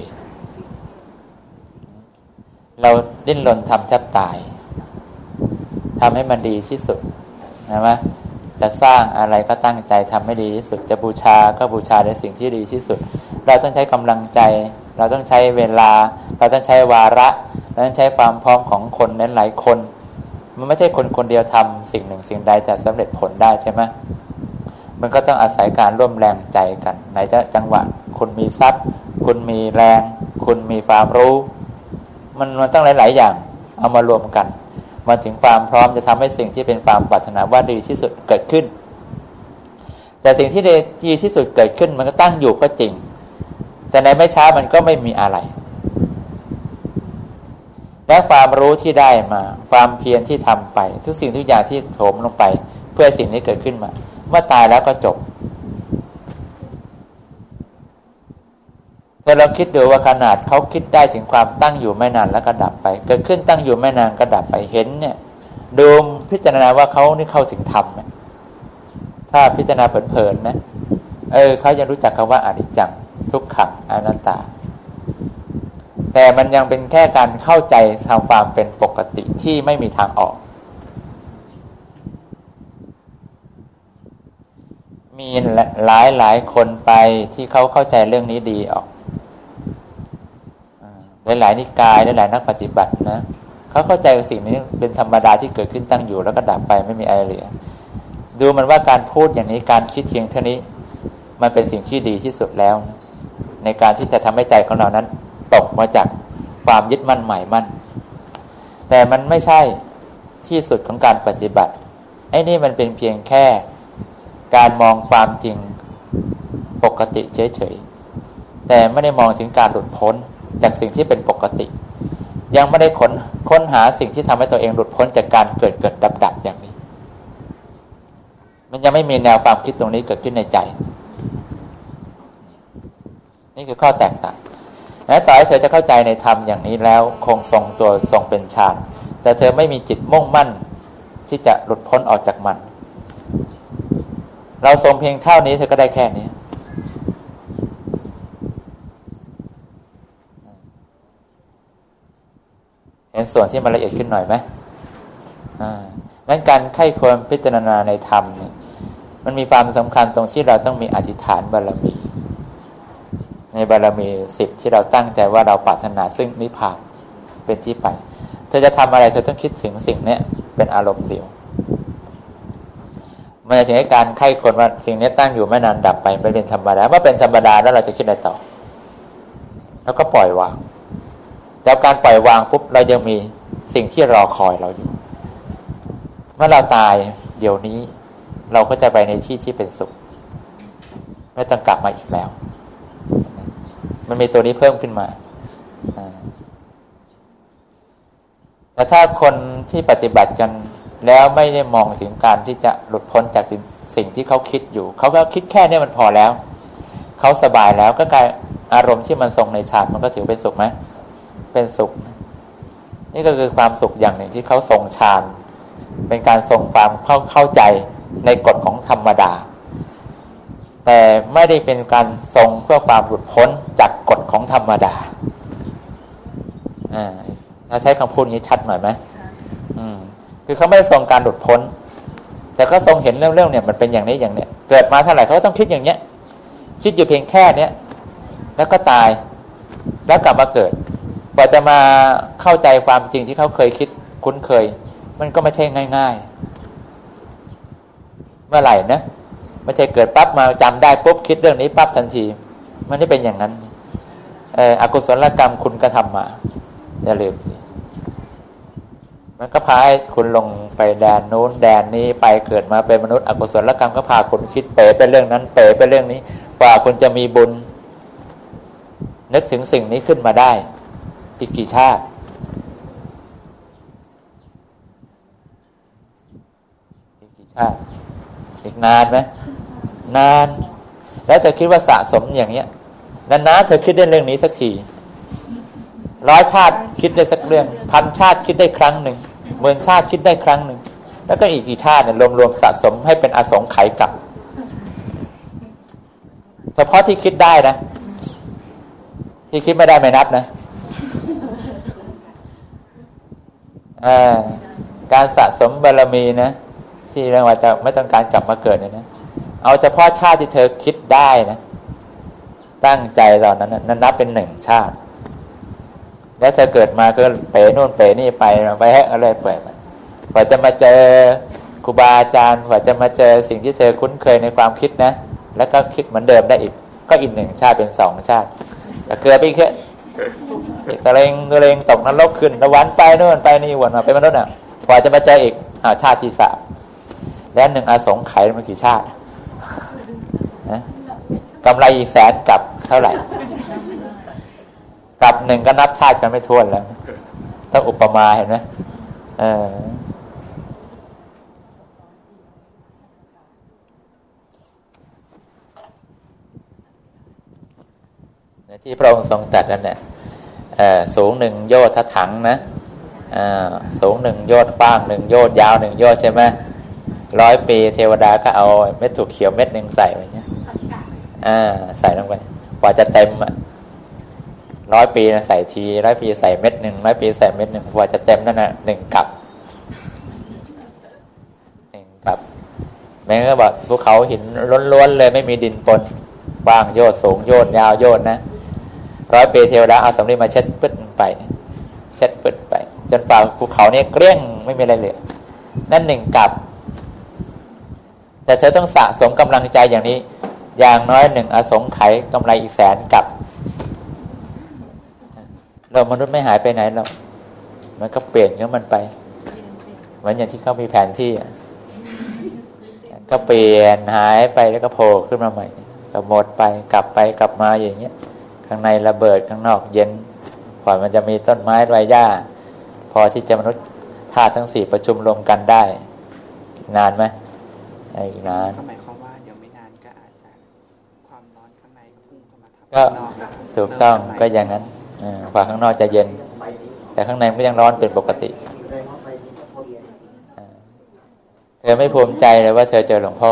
[SPEAKER 1] เราดิ้นรนทำแทบตายทำให้มันดีที่สุดนะมั้ยจะสร้างอะไรก็ตั้งใจทำให้ดีที่สุดจะบูชาก็บูชาในสิ่งที่ดีที่สุดเราต้องใช้กำลังใจเราต้องใช้เวลาเราต้องใช้วาระเราต้องใช้ความพร้อมของคนนั้นหลายคนมันไม่ใช่คนคนเดียวทำสิ่งหนึ่งสิ่งใดจะสำเร็จผลได้ใช่ไหมมันก็ต้องอาศัยการร่วมแรงใจกันไหนจะจังหวะคุณมีทรัพย์คุณมีแรงคุณมีความรู้มันต้องหลายๆอย่างเอามารวมกันมาถึงความพร้อมจะทำให้สิ่งที่เป็นความปรารถนาว่าดีที่สุดเกิดขึ้นแต่สิ่งที่ดีที่สุดเกิดขึ้นมันก็ตั้งอยู่ก็จริงแต่ในไม่ช้ามันก็ไม่มีอะไรและความรู้ที่ได้มาความเพียรที่ทำไปทุกสิ่งทุกอย่างที่โถมลงไปเพื่อสิ่งนี้เกิดขึ้นมาเมื่อตายแล้วก็จบแต่เราคิดดูว่าขนาดเขาคิดได้ถึงความตั้งอยู่ไม่นานแล้วก็ดับไปเกิดขึ้นตั้งอยู่ไม่นานก็ดับไปเห็นเนี่ยดูพิจารณาว่าเขานี่เข้าถึงธรรมไหมถ้าพิจารณาเพลินๆนะเขายังรู้จักคำว่าอนิจจังทุกขังอนัตตาแต่มันยังเป็นแค่การเข้าใจทางความเป็นปกติที่ไม่มีทางออกมีหลายคนไปที่เขาเข้าใจเรื่องนี้ดีออกหลายนิกายหลายนักปฏิบัตินะเขาเข้าใจสิ่งนี้เป็นธรรมดาที่เกิดขึ้นตั้งอยู่แล้วก็ดับไปไม่มีอะไรเหลือดูมันว่าการพูดอย่างนี้การคิดเพียงเท่านี้มันเป็นสิ่งที่ดีที่สุดแล้วนะในการที่จะทำให้ใจของเรานั้นตกมาจากความยึดมั่นหมายมั่นแต่มันไม่ใช่ที่สุดของการปฏิบัติไอ้นี่มันเป็นเพียงแค่การมองความจริงปกติเฉยๆแต่ไม่ได้มองถึงการหลุดพ้นจากสิ่งที่เป็นปกติยังไม่ได้ค้นหาสิ่งที่ทำให้ตัวเองหลุดพ้นจากการเกิดดับอย่างนี้มันยังไม่มีแนวความคิดตรงนี้เกิดขึ้นในใจนี่คือข้อแตกต่างและต่อให้เธอจะเข้าใจในธรรมอย่างนี้แล้วคงทรงตัวทรงเป็นฌานแต่เธอไม่มีจิตมุ่งมั่นที่จะหลุดพ้นออกจากมันเราทรงเพียงเท่านี้เธอก็ได้แค่นี้เห็นส่วนที่มันละเอียดขึ้นหน่อยไหมงั้นการไข้ควรพิจารณาในธรรมเนี่ยมันมีความสำคัญตรงที่เราต้องมีอธิษฐานบารมีในบารมี10ที่เราตั้งใจว่าเราปรารถนาซึ่งนิพพานเป็นที่ไปเธอจะทำอะไรเธอต้องคิดถึงสิ่งนี้เป็นอารมณ์เดียวมันจะถึงให้การไข้ควรว่าสิ่งนี้ตั้งอยู่ไม่นานดับไปเป็นธรรมดาเมื่อเป็นธรรมดาแล้วเราจะคิดอะไรต่อแล้วก็ปล่อยวางแต่การปล่อยวางปุ๊บเรายังมีสิ่งที่รอคอยเราอยู่เมื่อเราตายเดี๋ยวนี้เราก็จะไปในที่ที่เป็นสุขไม่ต้องกลับมาอีกแล้วมันมีตัวนี้เพิ่มขึ้นมาแต่ถ้าคนที่ปฏิบัติกันแล้วไม่ได้มองถึงการที่จะหลุดพ้นจากสิ่งที่เขาคิดอยู่เขาก็คิดแค่นี้มันพอแล้วเขาสบายแล้วก็กลายอารมณ์ที่มันทรงในฌานมันก็ถือเป็นสุขไหมเป็นสุขนี่ก็คือความสุขอย่างหนึ่งที่เขาทรงฌานเป็นการทรงความเข้าใจในกฎของธรรมดาแต่ไม่ได้เป็นการทรงเพื่อความหลุดพ้นจากกฎของธรรมดาถ้าใช้คำพูดนี้ชัดหน่อยไหมคือเขาไม่ได้ทรงการหลุดพ้นแต่ก็ทรงเห็นเรื่องเนี่ยมันเป็นอย่างนี้อย่างเนี้ยเกิดมาเท่าไหร่เขาก็ต้องคิดอย่างเนี้ยคิดอยู่เพียงแค่เนี้ยแล้วก็ตายแล้วกลับมาเกิดกว่าจะมาเข้าใจความจริงที่เขาเคยคิดคุ้นเคยมันก็ไม่ใช่ง่ายๆเมื่อไหร่นะไม่ใช่เกิดปั๊บมาจำได้ปุ๊บคิดเรื่องนี้ปั๊บทันทีมันไม่เป็นอย่างนั้นอกุศลกรรมคุณก็ทำมาอย่าลืมสิมันก็พาให้คุณลงไปแดนนู้นแดนนี้ไปเกิดมาเป็นมนุษย์อกุศลกรรมก็พาคุณคิดเป๋ไปเรื่องนั้นเป๋ไปเรื่องนี้กว่าคุณจะมีบุญนึกถึงสิ่งนี้ขึ้นมาได้อีกกี่ชาติอีกกี่ชาติอีกนานไหมนานแล้วเธอคิดว่าสะสมอย่างเนี้ยนานๆเธอคิดได้เรื่องนี้สักที100 ชาติคิดได้สักเรื่อง1,000 ชาติคิดได้ครั้งหนึ่ง10,000 ชาติคิดได้ครั้งหนึ่งแล้วก็อีกกี่ชาติเนี่ยรวมๆสะสมให้เป็นอสงไขยกลับเฉพาะที่คิดได้นะที่คิดไม่ได้ไม่นับนะการสะสมบารมีนะที่เรียกว่าจะไม่ต้องการกลับมาเกิดเนี่ยนะเอาเฉพาะชาติที่เธอคิดได้นะตั้งใจตอนนั้นนะนับเป็น1 ชาติแล้วเธอเกิดมาก็เป๋นู่นเป๋นี่ไปให้อะไรเป๋ไปกว่าจะมาเจอครูบาอาจารย์กว่าจะมาเจอสิ่งที่เธอคุ้นเคยในความคิดนะแล้วก็คิดเหมือนเดิมได้อีกก็อีก1 ชาติเป็น2 ชาติแต่เกิดไปแค่ตะเลงตกนรกขึ้นตะวันไปโน่นไปนี่วนมาเป็นมนุษย์อ่ะกว่าจะมาเจออีกชาติที่3แล้ว1 อสงไขยมันกี่ชาตินะกำไรอีก100,000กับเท่าไหร่กับ1ก็นับชาติกันไม่ถ้วนแล้วต้องอุปมาเห็นไหมที่พระองค์ทรงตรัสนั่นแหละสูง1 โยชน์ถ้าถังนะสูง1 โยชน์กว้าง1 โยชน์ยาว1 โยชน์ใช่ไหม100 ปีเทวดาก็เอาเม็ดถั่วเขียวเม็ด 1ใส่ไว้เนี่ยใส่ลงไปกว่าจะเต็ม100 ปีนะใส่ที100 ปีใส่เม็ด 100 ปีใส่เม็ด 1กว่าจะเต็มนั่นนะ1 กับแม้ก็บอกภูเขาหินล้วนๆเลยไม่มีดินปนกว้างโยชน์สูงโยชน์ยาวโยชน์นะ100 ปีเทวดาเอาสำลีมาเช็ดปึ๊ดไปเช็ดปึ๊ดไปจนฝ่าภูเขาเนี่ยเกลี้ยงไม่มีอะไรเหลือนั่น1 กับแต่เธอต้องสะสมกำลังใจอย่างนี้อย่างน้อย1 อสงไขยกำไรอีก100,000กับเรามนุษย์ไม่หายไปไหนหรอกมันก็เปลี่ยนของมันไปเหมือนอย่างที่เขามีแผนที่ก็เปลี่ยนหายไปแล้วก็โผล่ขึ้นมาใหม่ก็หมดไปกลับมาอย่างเงี้ยข้างในระเบิดข้างนอกเย็นพอมันจะมีต้นไม้ใบหญ้าพอที่จะมนุษย์ธาตุทั้ง4ประชุมรวมกันได้นานไหมอีกนาน
[SPEAKER 3] ก็หมายความว่าเดี๋ยวไม่นานก็อาจจะความร้อนข้างในก็พุ่งเข้ามาทับ
[SPEAKER 1] ก็ถูกต้องก็อย่างนั้นฝ่าข้างนอกจะเย็นแต่ข้างในมันก็ยังร้อนเป็นปกติเธอไม่ภูมิใจเลยว่าเธอเจอหลวงพ่อ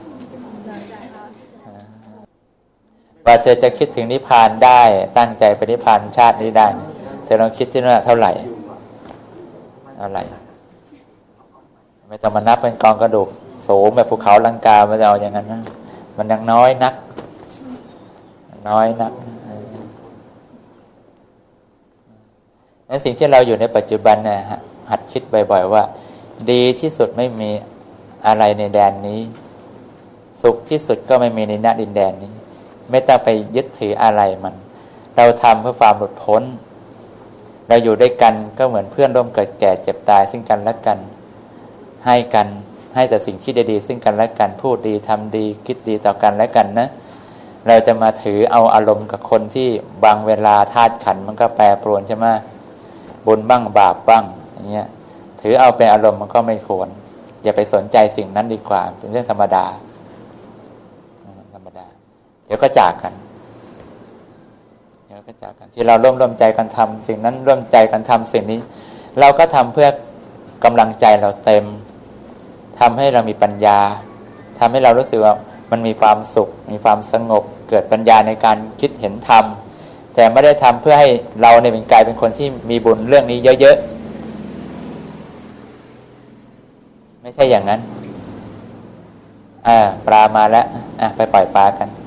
[SPEAKER 1] ว่าเธอจะคิดถึงนิพพานได้ตั้งใจไปนิพพานชาตินี้ได้เธอลองคิดที่นั่นเท่าไหร่ไม่ต้องมานับเป็นกองกระดูกสูงแบบภูเขาลังกาไม่เอาอย่างนั้นนะมันยังน้อยนักนั้นสิ่งที่เราอยู่ในปัจจุบันเนี่ยหัดคิดบ่อยๆว่าดีที่สุดไม่มีอะไรในแดนนี้สุขที่สุดก็ไม่มีในณดินแดนนี้ไม่ต้องไปยึดถืออะไรมันเราทำเพื่อความหลุดพ้นเราอยู่ด้วยกันก็เหมือนเพื่อนร่วมเกิดแก่เจ็บตายซึ่งกันและกันให้แต่สิ่งที่ดีๆซึ่งกันและกันพูดดีทำดีคิดดีต่อกันและกันนะเราจะมาถือเอาอารมณ์กับคนที่บางเวลาธาตุขันธ์มันก็แปรปรวนใช่ไหมบุญบ้างบาปบ้างอย่างเงี้ยถือเอาเป็นอารมณ์มันก็ไม่ควรอย่าไปสนใจสิ่งนั้นดีกว่าเป็นเรื่องธรรมดาเดี๋ยวก็จากกันที่เราร่วมใจกันทำสิ่งนั้นร่วมใจกันทำสิ่งนี้เราก็ทำเพื่อกำลังใจเราเต็มทำให้เรามีปัญญาทำให้เรารู้สึกว่ามันมีความสุขมีความสงบเกิดปัญญาในการคิดเห็นธรรมแต่ไม่ได้ทำเพื่อให้เราเนี่ยเป็นกลายเป็นคนที่มีบุญเรื่องนี้เยอะๆไม่ใช่อย่างนั้นปลามาแล้วไปปล่อยปลากัน